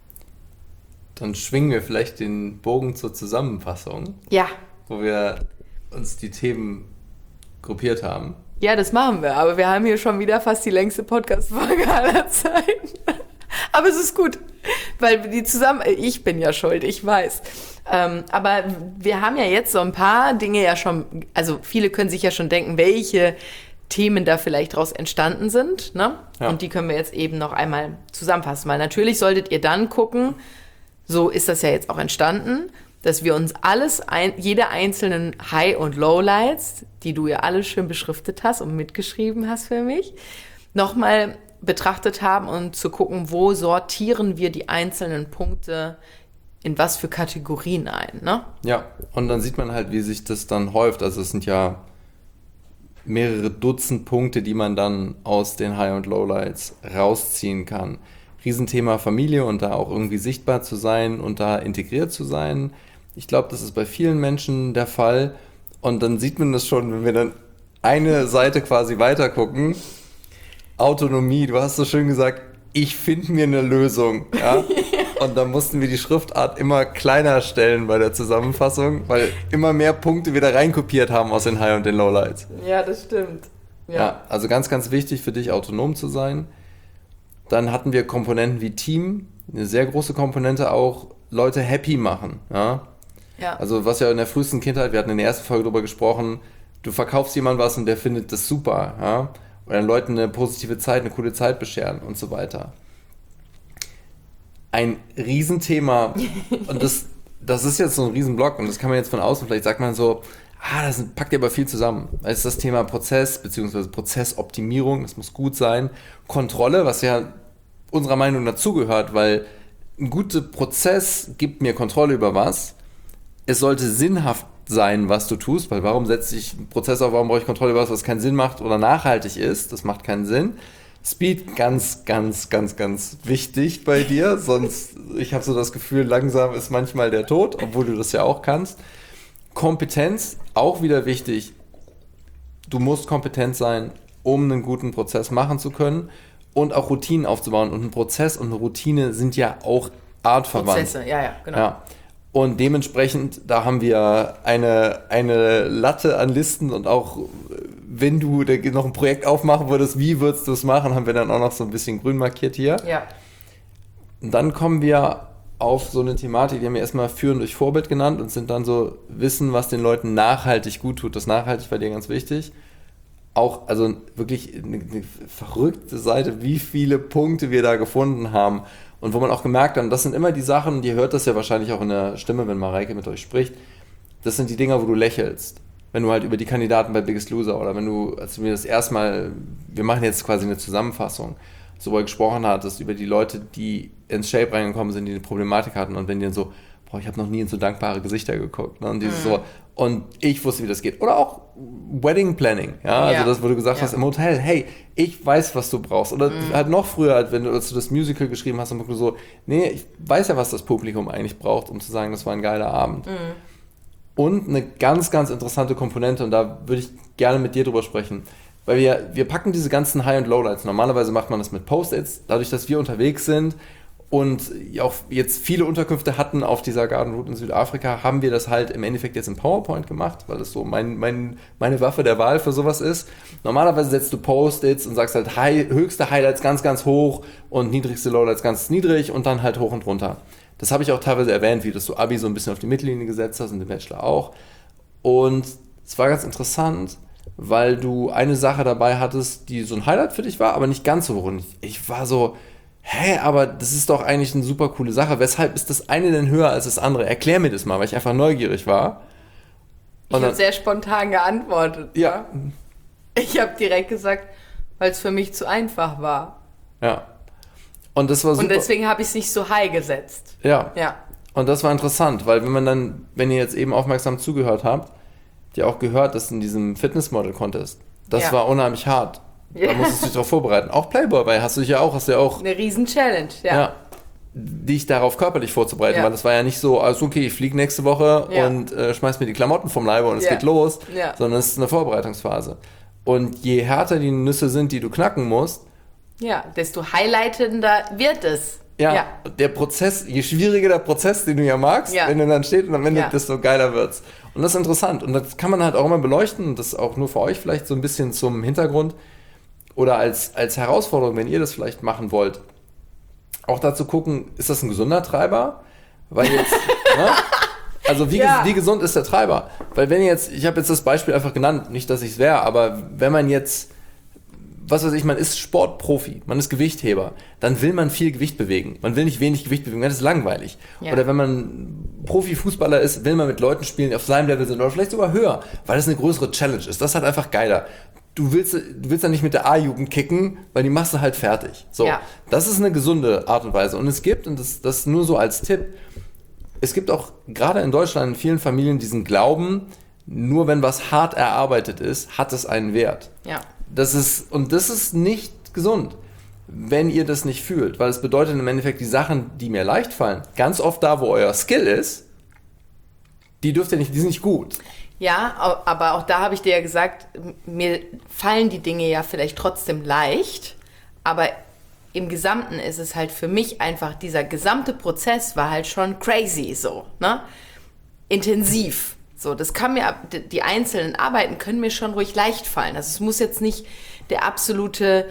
Dann schwingen wir vielleicht den Bogen zur Zusammenfassung. Ja. Wo wir uns die Themen gruppiert haben. Ja, das machen wir. Aber wir haben hier schon wieder fast die längste Podcast-Folge aller Zeiten. Aber es ist gut, weil ich bin ja schuld, ich weiß. Aber wir haben ja jetzt so ein paar Dinge ja schon, also viele können sich ja schon denken, welche Themen da vielleicht draus entstanden sind, ne? Ja. Und die können wir jetzt eben noch einmal zusammenfassen. Weil natürlich solltet ihr dann gucken, so ist das ja jetzt auch entstanden, dass wir uns jede einzelnen High- und Lowlights, die du ja alle schön beschriftet hast und mitgeschrieben hast für mich, nochmal betrachtet haben und zu gucken, wo sortieren wir die einzelnen Punkte in was für Kategorien ein, ne? Ja, und dann sieht man halt, wie sich das dann häuft. Also es sind ja mehrere Dutzend Punkte, die man dann aus den High- und Lowlights rausziehen kann. Riesenthema Familie und da auch irgendwie sichtbar zu sein und da integriert zu sein. Ich glaube, das ist bei vielen Menschen der Fall. Und dann sieht man das schon, wenn wir dann eine Seite quasi weiter gucken. Autonomie, du hast so schön gesagt, ich finde mir eine Lösung. Ja? Und dann mussten wir die Schriftart immer kleiner stellen bei der Zusammenfassung, weil immer mehr Punkte wir da reinkopiert haben aus den High- und den Lowlights. Ja, das stimmt. Ja, also ganz, ganz wichtig für dich, autonom zu sein. Dann hatten wir Komponenten wie Team, eine sehr große Komponente auch, Leute happy machen. Ja? Ja. Also was ja in der frühesten Kindheit, wir hatten in der ersten Folge darüber gesprochen, du verkaufst jemandem was und der findet das super. Ja? Oder den Leuten eine positive Zeit, eine coole Zeit bescheren und so weiter. Ein Riesenthema und das ist jetzt so ein Riesenblock und das kann man jetzt von außen, vielleicht sagt man so, das packt ihr aber viel zusammen. Das ist das Thema Prozess bzw. Prozessoptimierung, das muss gut sein. Kontrolle, was ja unserer Meinung dazugehört, weil ein guter Prozess gibt mir Kontrolle über was. Es sollte sinnhaft sein, was du tust, weil warum setze ich einen Prozess auf, warum brauche ich Kontrolle über was keinen Sinn macht oder nachhaltig ist? Das macht keinen Sinn. Speed, ganz, ganz, ganz, ganz wichtig bei dir, sonst, ich habe so das Gefühl, langsam ist manchmal der Tod, obwohl du das ja auch kannst. Kompetenz, auch wieder wichtig. Du musst kompetent sein, um einen guten Prozess machen zu können und auch Routinen aufzubauen. Und ein Prozess und eine Routine sind ja auch artverwandt. Prozesse, ja, genau. Ja. Und dementsprechend, da haben wir eine Latte an Listen und auch, wenn du noch ein Projekt aufmachen würdest, wie würdest du es machen, haben wir dann auch noch so ein bisschen grün markiert hier. Ja. Und dann kommen wir auf so eine Thematik, die haben wir erstmal Führen durch Vorbild genannt und sind dann so Wissen, was den Leuten nachhaltig gut tut. Das nachhaltig bei dir ganz wichtig. Auch, also wirklich eine verrückte Seite, wie viele Punkte wir da gefunden haben und wo man auch gemerkt hat, das sind immer die Sachen, und ihr hört das ja wahrscheinlich auch in der Stimme, wenn Mareike mit euch spricht, das sind die Dinger, wo du lächelst. Wenn du halt über die Kandidaten bei Biggest Loser oder wenn du, als du mir das erstmal, wir machen jetzt quasi eine Zusammenfassung, so gesprochen hattest, über die Leute, die ins Shape reingekommen sind, die eine Problematik hatten und wenn die dann so, ich habe noch nie in so dankbare Gesichter geguckt. Ne? Und dieses so, und ich wusste, wie das geht. Oder auch Wedding Planning, ja, also das, wo du gesagt hast im Hotel, hey, ich weiß, was du brauchst. Oder halt noch früher, als du das Musical geschrieben hast, und du so, nee, ich weiß ja, was das Publikum eigentlich braucht, um zu sagen, das war ein geiler Abend. Und eine ganz, ganz interessante Komponente, und da würde ich gerne mit dir drüber sprechen, weil wir packen diese ganzen High- und Lowlights. Normalerweise macht man das mit Post-its, dadurch, dass wir unterwegs sind und auch jetzt viele Unterkünfte hatten auf dieser Garden Route in Südafrika, haben wir das halt im Endeffekt jetzt in PowerPoint gemacht, weil das so meine Waffe der Wahl für sowas ist. Normalerweise setzt du Post-its und sagst halt höchste Highlights ganz, ganz hoch und niedrigste Lowlights ganz niedrig und dann halt hoch und runter. Das habe ich auch teilweise erwähnt, wie das so Abi so ein bisschen auf die Mittellinie gesetzt hast und den Bachelor auch. Und es war ganz interessant, weil du eine Sache dabei hattest, die so ein Highlight für dich war, aber nicht ganz so rund. Ich war so, aber das ist doch eigentlich eine super coole Sache. Weshalb ist das eine denn höher als das andere? Erklär mir das mal, weil ich einfach neugierig war. Ich habe sehr spontan geantwortet. Ja. Ich habe direkt gesagt, weil es für mich zu einfach war. Ja. Und das war super. Und deswegen habe ich es nicht so high gesetzt. Ja. Ja. Und das war interessant, weil wenn ihr jetzt eben aufmerksam zugehört habt, habt ihr auch gehört, dass in diesem Fitnessmodel-Contest, das war unheimlich hart. Da musstest du dich darauf vorbereiten. Auch Playboy, weil hast du ja auch eine riesen Challenge, ja. Dich darauf körperlich vorzubereiten, weil das war ja nicht so, also okay, ich fliege nächste Woche und schmeiß mir die Klamotten vom Leibe und es geht los, sondern es ist eine Vorbereitungsphase. Und je härter die Nüsse sind, die du knacken musst, desto highlightender wird es. Ja, der Prozess, je schwieriger der Prozess, den du ja magst, wenn er dann steht und am Ende, desto geiler wird's. Und das ist interessant. Und das kann man halt auch immer beleuchten und das auch nur für euch vielleicht so ein bisschen zum Hintergrund oder als Herausforderung, wenn ihr das vielleicht machen wollt, auch dazu gucken, ist das ein gesunder Treiber? Weil jetzt, ne? Also wie gesund ist der Treiber? Weil wenn jetzt, ich habe jetzt das Beispiel einfach genannt, nicht, dass ich es wäre, aber wenn man jetzt, was weiß ich, man ist Sportprofi, man ist Gewichtheber, dann will man viel Gewicht bewegen. Man will nicht wenig Gewicht bewegen, das ist langweilig. Ja. Oder wenn man Profifußballer ist, will man mit Leuten spielen, die auf seinem Level sind oder vielleicht sogar höher, weil das eine größere Challenge ist. Das ist halt einfach geiler. Du willst dann nicht mit der A-Jugend kicken, weil die machst du halt fertig. So, das ist eine gesunde Art und Weise. Und es gibt, und das nur so als Tipp, es gibt auch gerade in Deutschland in vielen Familien diesen Glauben, nur wenn was hart erarbeitet ist, hat es einen Wert. Ja. Das ist nicht gesund, wenn ihr das nicht fühlt, weil es bedeutet im Endeffekt, die Sachen, die mir leicht fallen, ganz oft da, wo euer Skill ist, die dürft ihr nicht, die sind nicht gut. Ja, aber auch da habe ich dir ja gesagt, mir fallen die Dinge ja vielleicht trotzdem leicht, aber im Gesamten ist es halt für mich einfach, dieser gesamte Prozess war halt schon crazy so, ne? Intensiv. So, das kann mir, die einzelnen Arbeiten können mir schon ruhig leicht fallen. Also es muss jetzt nicht der absolute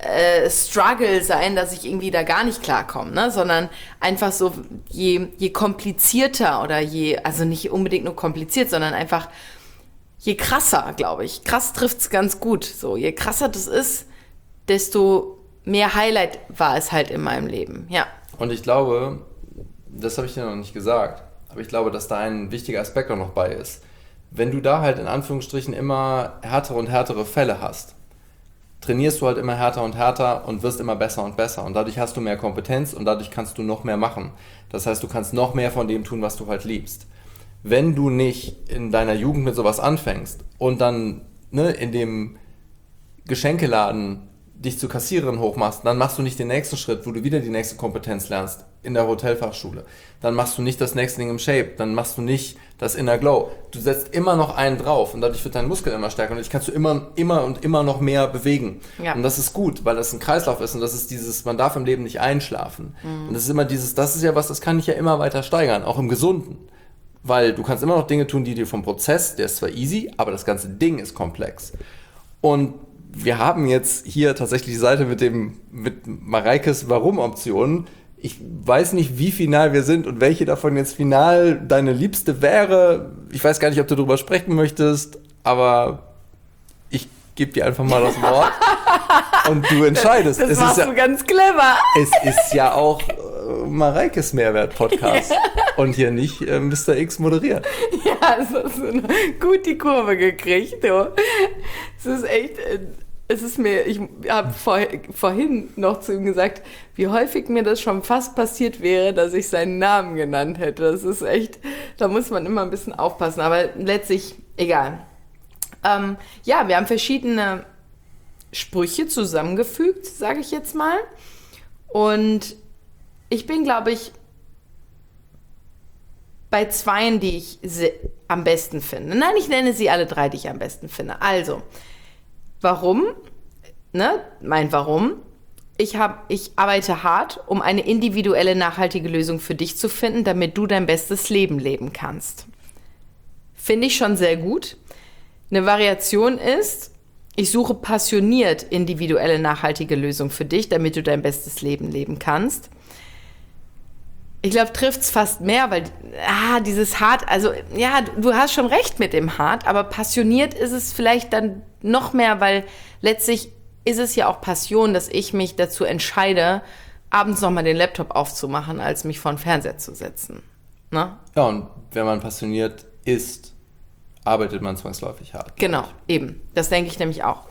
Struggle sein, dass ich irgendwie da gar nicht klarkomme, ne? Sondern einfach so, je komplizierter oder also nicht unbedingt nur kompliziert, sondern einfach je krasser, glaube ich. Krass trifft's ganz gut. So, je krasser das ist, desto mehr Highlight war es halt in meinem Leben, ja. Und ich glaube, das habe ich dir noch nicht gesagt, aber ich glaube, dass da ein wichtiger Aspekt auch noch bei ist. Wenn du da halt in Anführungsstrichen immer härtere und härtere Fälle hast, trainierst du halt immer härter und härter und wirst immer besser und besser. Und dadurch hast du mehr Kompetenz und dadurch kannst du noch mehr machen. Das heißt, du kannst noch mehr von dem tun, was du halt liebst. Wenn du nicht in deiner Jugend mit sowas anfängst und dann in dem Geschenkeladen dich zur Kassiererin hochmachst, dann machst du nicht den nächsten Schritt, wo du wieder die nächste Kompetenz lernst in der Hotelfachschule. Dann machst du nicht das nächste Ding im Shape, dann machst du nicht das Inner Glow. Du setzt immer noch einen drauf und dadurch wird dein Muskel immer stärker und dadurch kannst du immer noch mehr bewegen. Ja. Und das ist gut, weil das ein Kreislauf ist und das ist dieses, man darf im Leben nicht einschlafen. Mhm. Und das ist immer dieses, das ist ja was, das kann ich ja immer weiter steigern, auch im Gesunden. Weil du kannst immer noch Dinge tun, die dir vom Prozess, der ist zwar easy, aber das ganze Ding ist komplex. Und wir haben jetzt hier tatsächlich die Seite mit Mareikes Warum-Optionen. Ich weiß nicht, wie final wir sind und welche davon jetzt final deine liebste wäre. Ich weiß gar nicht, ob du darüber sprechen möchtest, aber ich gebe dir einfach mal das Wort und du entscheidest. Das machst du ganz clever. Es ist ja auch Mareikes Mehrwert-Podcast und hier nicht Mr. X moderiert. Ja, es hast du gut die Kurve gekriegt, du. Es ist echt, ich habe vorhin noch zu ihm gesagt, wie häufig mir das schon fast passiert wäre, dass ich seinen Namen genannt hätte. Das ist echt, da muss man immer ein bisschen aufpassen, aber letztlich egal. Ja, wir haben verschiedene Sprüche zusammengefügt, sage ich jetzt mal. Und ich bin, glaube ich, bei zweien, die ich am besten finde. Nein, ich nenne sie alle drei, die ich am besten finde. Also, warum? Mein Warum. Ich arbeite hart, um eine individuelle, nachhaltige Lösung für dich zu finden, damit du dein bestes Leben leben kannst. Finde ich schon sehr gut. Eine Variation ist, ich suche passioniert individuelle, nachhaltige Lösung für dich, damit du dein bestes Leben leben kannst. Ich glaube, trifft es fast mehr, weil dieses hart, also ja, du hast schon recht mit dem hart, aber passioniert ist es vielleicht dann noch mehr, weil letztlich ist es ja auch Passion, dass ich mich dazu entscheide, abends nochmal den Laptop aufzumachen, als mich vor den Fernseher zu setzen. Ne? Ja, und wenn man passioniert ist, arbeitet man zwangsläufig hart. Genau, eben. Das denke ich nämlich auch.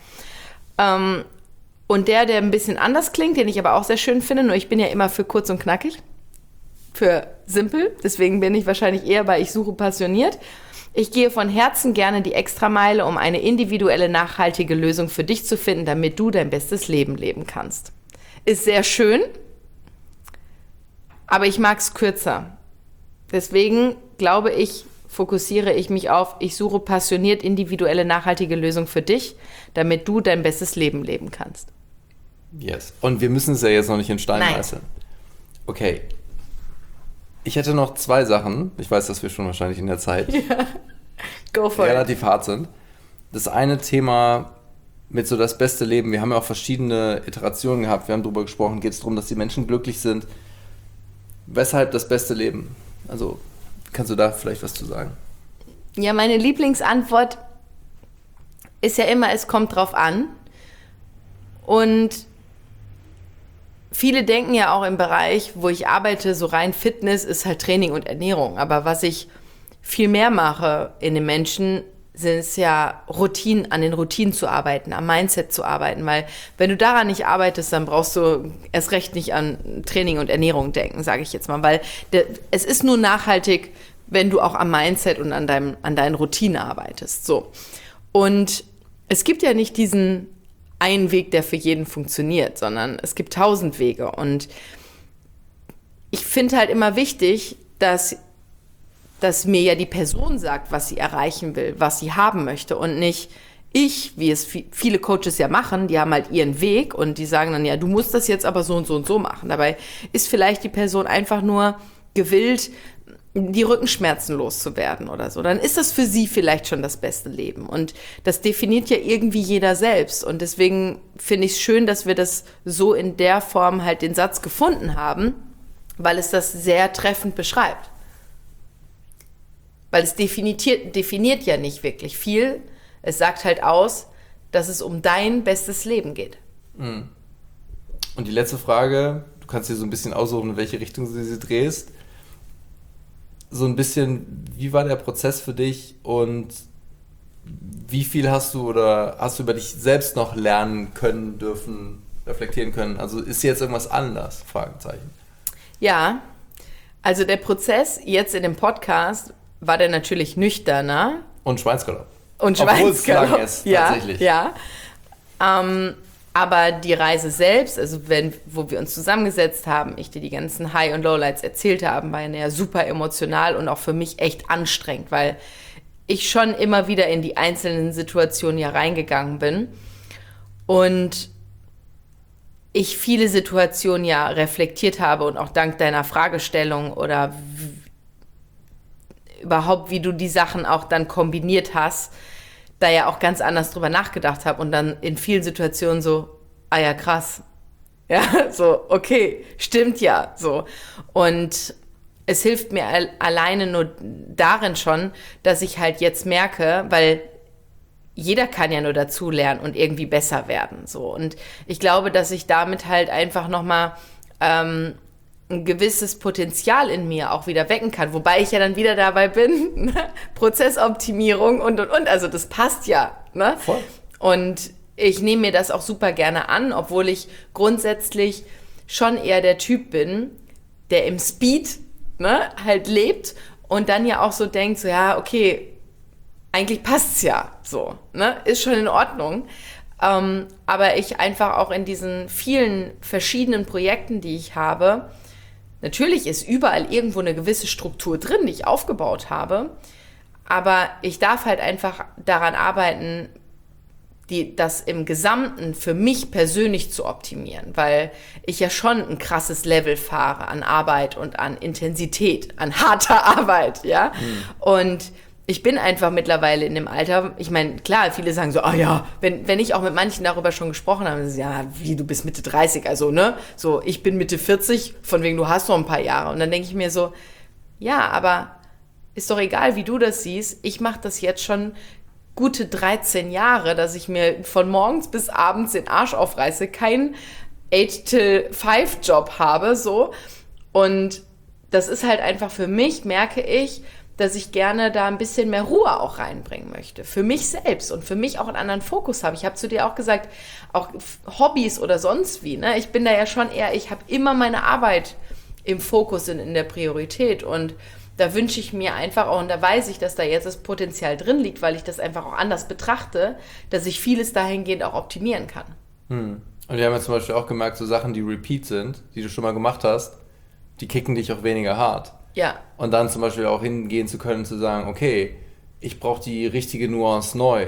Und der ein bisschen anders klingt, den ich aber auch sehr schön finde, nur ich bin ja immer für kurz und knackig, für simpel, deswegen bin ich wahrscheinlich eher bei ich suche passioniert. Ich gehe von Herzen gerne die Extrameile, um eine individuelle, nachhaltige Lösung für dich zu finden, damit du dein bestes Leben leben kannst. Ist sehr schön, aber ich mag es kürzer. Deswegen glaube ich, fokussiere ich mich auf, ich suche passioniert individuelle, nachhaltige Lösung für dich, damit du dein bestes Leben leben kannst. Yes. Und wir müssen es ja jetzt noch nicht in Stein Nein. meißeln. Okay. Ich hätte noch 2 Sachen. Ich weiß, dass wir schon wahrscheinlich in der Zeit Go for it. relativ hart sind. Das eine Thema mit so das beste Leben. Wir haben ja auch verschiedene Iterationen gehabt. Wir haben darüber gesprochen, geht es darum, dass die Menschen glücklich sind. Weshalb das beste Leben? Also, kannst du da vielleicht was zu sagen? Ja, meine Lieblingsantwort ist ja immer, es kommt drauf an. Und viele denken ja auch im Bereich, wo ich arbeite, so rein Fitness ist halt Training und Ernährung. Aber was ich viel mehr mache in den Menschen, sind es ja Routinen, an den Routinen zu arbeiten, am Mindset zu arbeiten. Weil wenn du daran nicht arbeitest, dann brauchst du erst recht nicht an Training und Ernährung denken, sage ich jetzt mal. Weil es ist nur nachhaltig, wenn du auch am Mindset und an deinen Routinen arbeitest. So. Und es gibt ja nicht diesen einen Weg, der für jeden funktioniert, sondern es gibt 1000 Wege. Und ich finde halt immer wichtig, dass mir ja die Person sagt, was sie erreichen will, was sie haben möchte und nicht ich, wie es viele Coaches ja machen, die haben halt ihren Weg und die sagen dann, ja, du musst das jetzt aber so und so und so machen. Dabei ist vielleicht die Person einfach nur gewillt, die Rückenschmerzen loszuwerden oder so. Dann ist das für sie vielleicht schon das beste Leben. Und das definiert ja irgendwie jeder selbst. Und deswegen finde ich es schön, dass wir das so in der Form halt den Satz gefunden haben, weil es das sehr treffend beschreibt. Weil es definiert ja nicht wirklich viel. Es sagt halt aus, dass es um dein bestes Leben geht. Und die letzte Frage, du kannst dir so ein bisschen aussuchen, in welche Richtung du sie drehst. So ein bisschen, wie war der Prozess für dich und wie viel hast du über dich selbst noch lernen können, dürfen, reflektieren können? Also ist jetzt irgendwas anders? Fragezeichen. Ja, also der Prozess jetzt in dem Podcast war der natürlich nüchterner. Und Schweinsgalopp. Obwohl es lang ist, tatsächlich. Ja. Aber die Reise selbst, also wo wir uns zusammengesetzt haben, ich dir die ganzen High- und Lowlights erzählt haben, war ja super emotional und auch für mich echt anstrengend, weil ich schon immer wieder in die einzelnen Situationen ja reingegangen bin und ich viele Situationen ja reflektiert habe und auch dank deiner Fragestellung oder überhaupt, wie du die Sachen auch dann kombiniert hast, da ja auch ganz anders drüber nachgedacht habe und dann in vielen Situationen so, ja krass, ja, so, okay, stimmt ja, so. Und es hilft mir alleine nur darin schon, dass ich halt jetzt merke, weil jeder kann ja nur dazu lernen und irgendwie besser werden, so. Und ich glaube, dass ich damit halt einfach nochmal ein gewisses Potenzial in mir auch wieder wecken kann, wobei ich ja dann wieder dabei bin, Prozessoptimierung und. Also das passt ja, ne? Voll. Und ich nehme mir das auch super gerne an, obwohl ich grundsätzlich schon eher der Typ bin, der im Speed, ne, halt lebt und dann ja auch so denkt, so ja, okay, eigentlich passt's ja so, ne? Ist schon in Ordnung. Aber ich einfach auch in diesen vielen verschiedenen Projekten, die ich habe, natürlich ist überall irgendwo eine gewisse Struktur drin, die ich aufgebaut habe, aber ich darf halt einfach daran arbeiten, das im Gesamten für mich persönlich zu optimieren, weil ich ja schon ein krasses Level fahre an Arbeit und an Intensität, an harter Arbeit, ja. Und ich bin einfach mittlerweile in dem Alter, ich meine, klar, viele sagen so, wenn ich auch mit manchen darüber schon gesprochen habe, dann sagen sie, ja, wie, du bist Mitte 30, also, ne, so, ich bin Mitte 40, von wegen, du hast noch ein paar Jahre. Und dann denke ich mir so, ja, aber ist doch egal, wie du das siehst, ich mache das jetzt schon gute 13 Jahre, dass ich mir von morgens bis abends den Arsch aufreiße, keinen 8-to-5-Job habe, so. Und das ist halt einfach für mich, merke ich, dass ich gerne da ein bisschen mehr Ruhe auch reinbringen möchte. Für mich selbst und für mich auch einen anderen Fokus habe. Ich habe zu dir auch gesagt, auch Hobbys oder sonst wie, ne? Ich bin da ja schon eher, ich habe immer meine Arbeit im Fokus in der Priorität. Und da wünsche ich mir einfach auch, und da weiß ich, dass da jetzt das Potenzial drin liegt, weil ich das einfach auch anders betrachte, dass ich vieles dahingehend auch optimieren kann. Und wir haben ja zum Beispiel auch gemerkt, so Sachen, die Repeat sind, die du schon mal gemacht hast, die kicken dich auch weniger hart. Ja. Und dann zum Beispiel auch hingehen zu können, zu sagen, okay, ich brauche die richtige Nuance neu.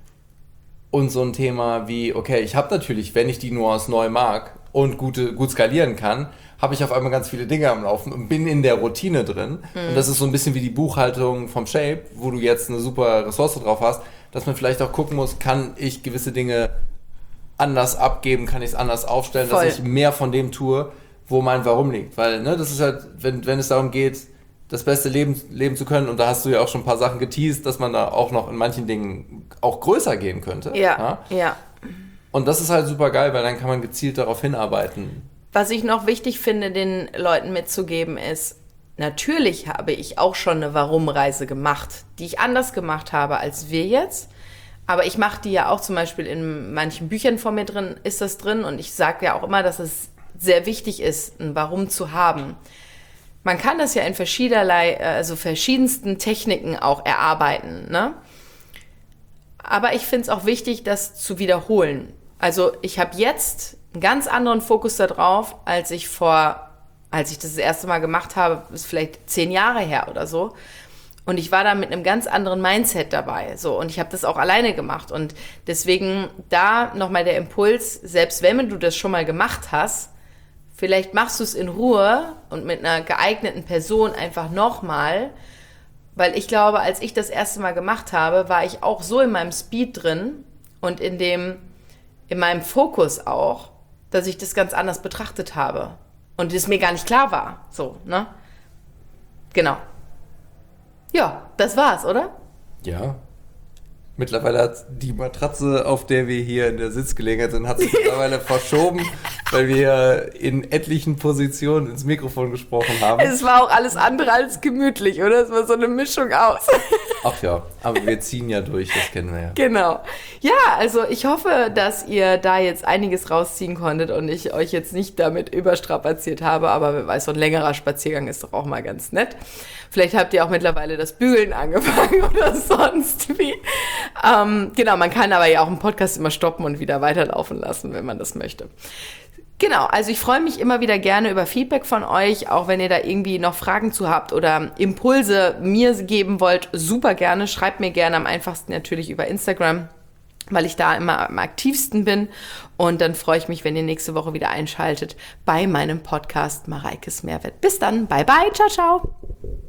Und so ein Thema wie, okay, ich habe natürlich, wenn ich die Nuance neu mag und gut skalieren kann, habe ich auf einmal ganz viele Dinge am Laufen und bin in der Routine drin. Und das ist so ein bisschen wie die Buchhaltung vom Shape, wo du jetzt eine super Ressource drauf hast, dass man vielleicht auch gucken muss, kann ich gewisse Dinge anders abgeben, kann ich es anders aufstellen, Voll. dass ich mehr von dem tue, wo mein Warum liegt. Weil, ne, das ist halt, wenn es darum geht, das beste Leben zu können, und da hast du ja auch schon ein paar Sachen geteased, dass man da auch noch in manchen Dingen auch größer gehen könnte. Ja. Und das ist halt super geil, weil dann kann man gezielt darauf hinarbeiten. Was ich noch wichtig finde, den Leuten mitzugeben, ist, natürlich habe ich auch schon eine Warum-Reise gemacht, die ich anders gemacht habe als wir jetzt. Aber ich mache die ja auch zum Beispiel in manchen Büchern von mir drin, ist das drin. Und ich sage ja auch immer, dass es sehr wichtig ist, ein Warum zu haben. Man kann das ja in verschiedensten Techniken auch erarbeiten, ne? Aber ich finde es auch wichtig, das zu wiederholen. Also ich habe jetzt einen ganz anderen Fokus darauf, als ich das erste Mal gemacht habe, ist vielleicht 10 Jahre her oder so. Und ich war da mit einem ganz anderen Mindset dabei. So, und ich habe das auch alleine gemacht. Und deswegen da nochmal der Impuls, selbst wenn du das schon mal gemacht hast, vielleicht machst du es in Ruhe und mit einer geeigneten Person einfach nochmal. Weil ich glaube, als ich das erste Mal gemacht habe, war ich auch so in meinem Speed drin und in meinem Fokus auch, dass ich das ganz anders betrachtet habe. Und es mir gar nicht klar war. So, ne? Genau. Ja, das war's, oder? Ja. Mittlerweile hat die Matratze, auf der wir hier in der Sitzgelegenheit sind, hat sich mittlerweile verschoben, weil wir in etlichen Positionen ins Mikrofon gesprochen haben. Es war auch alles andere als gemütlich, oder? Es war so eine Mischung aus. Ach ja, aber wir ziehen ja durch, das kennen wir ja. Genau. Ja, also ich hoffe, dass ihr da jetzt einiges rausziehen konntet und ich euch jetzt nicht damit überstrapaziert habe, aber wer weiß, so ein längerer Spaziergang ist doch auch mal ganz nett. Vielleicht habt ihr auch mittlerweile das Bügeln angefangen oder sonst wie. Genau, man kann aber ja auch einen Podcast immer stoppen und wieder weiterlaufen lassen, wenn man das möchte. Genau, also ich freue mich immer wieder gerne über Feedback von euch, auch wenn ihr da irgendwie noch Fragen zu habt oder Impulse mir geben wollt, super gerne. Schreibt mir gerne, am einfachsten natürlich über Instagram, weil ich da immer am aktivsten bin. Und dann freue ich mich, wenn ihr nächste Woche wieder einschaltet bei meinem Podcast Mareikes Mehrwert. Bis dann, bye bye, ciao, ciao.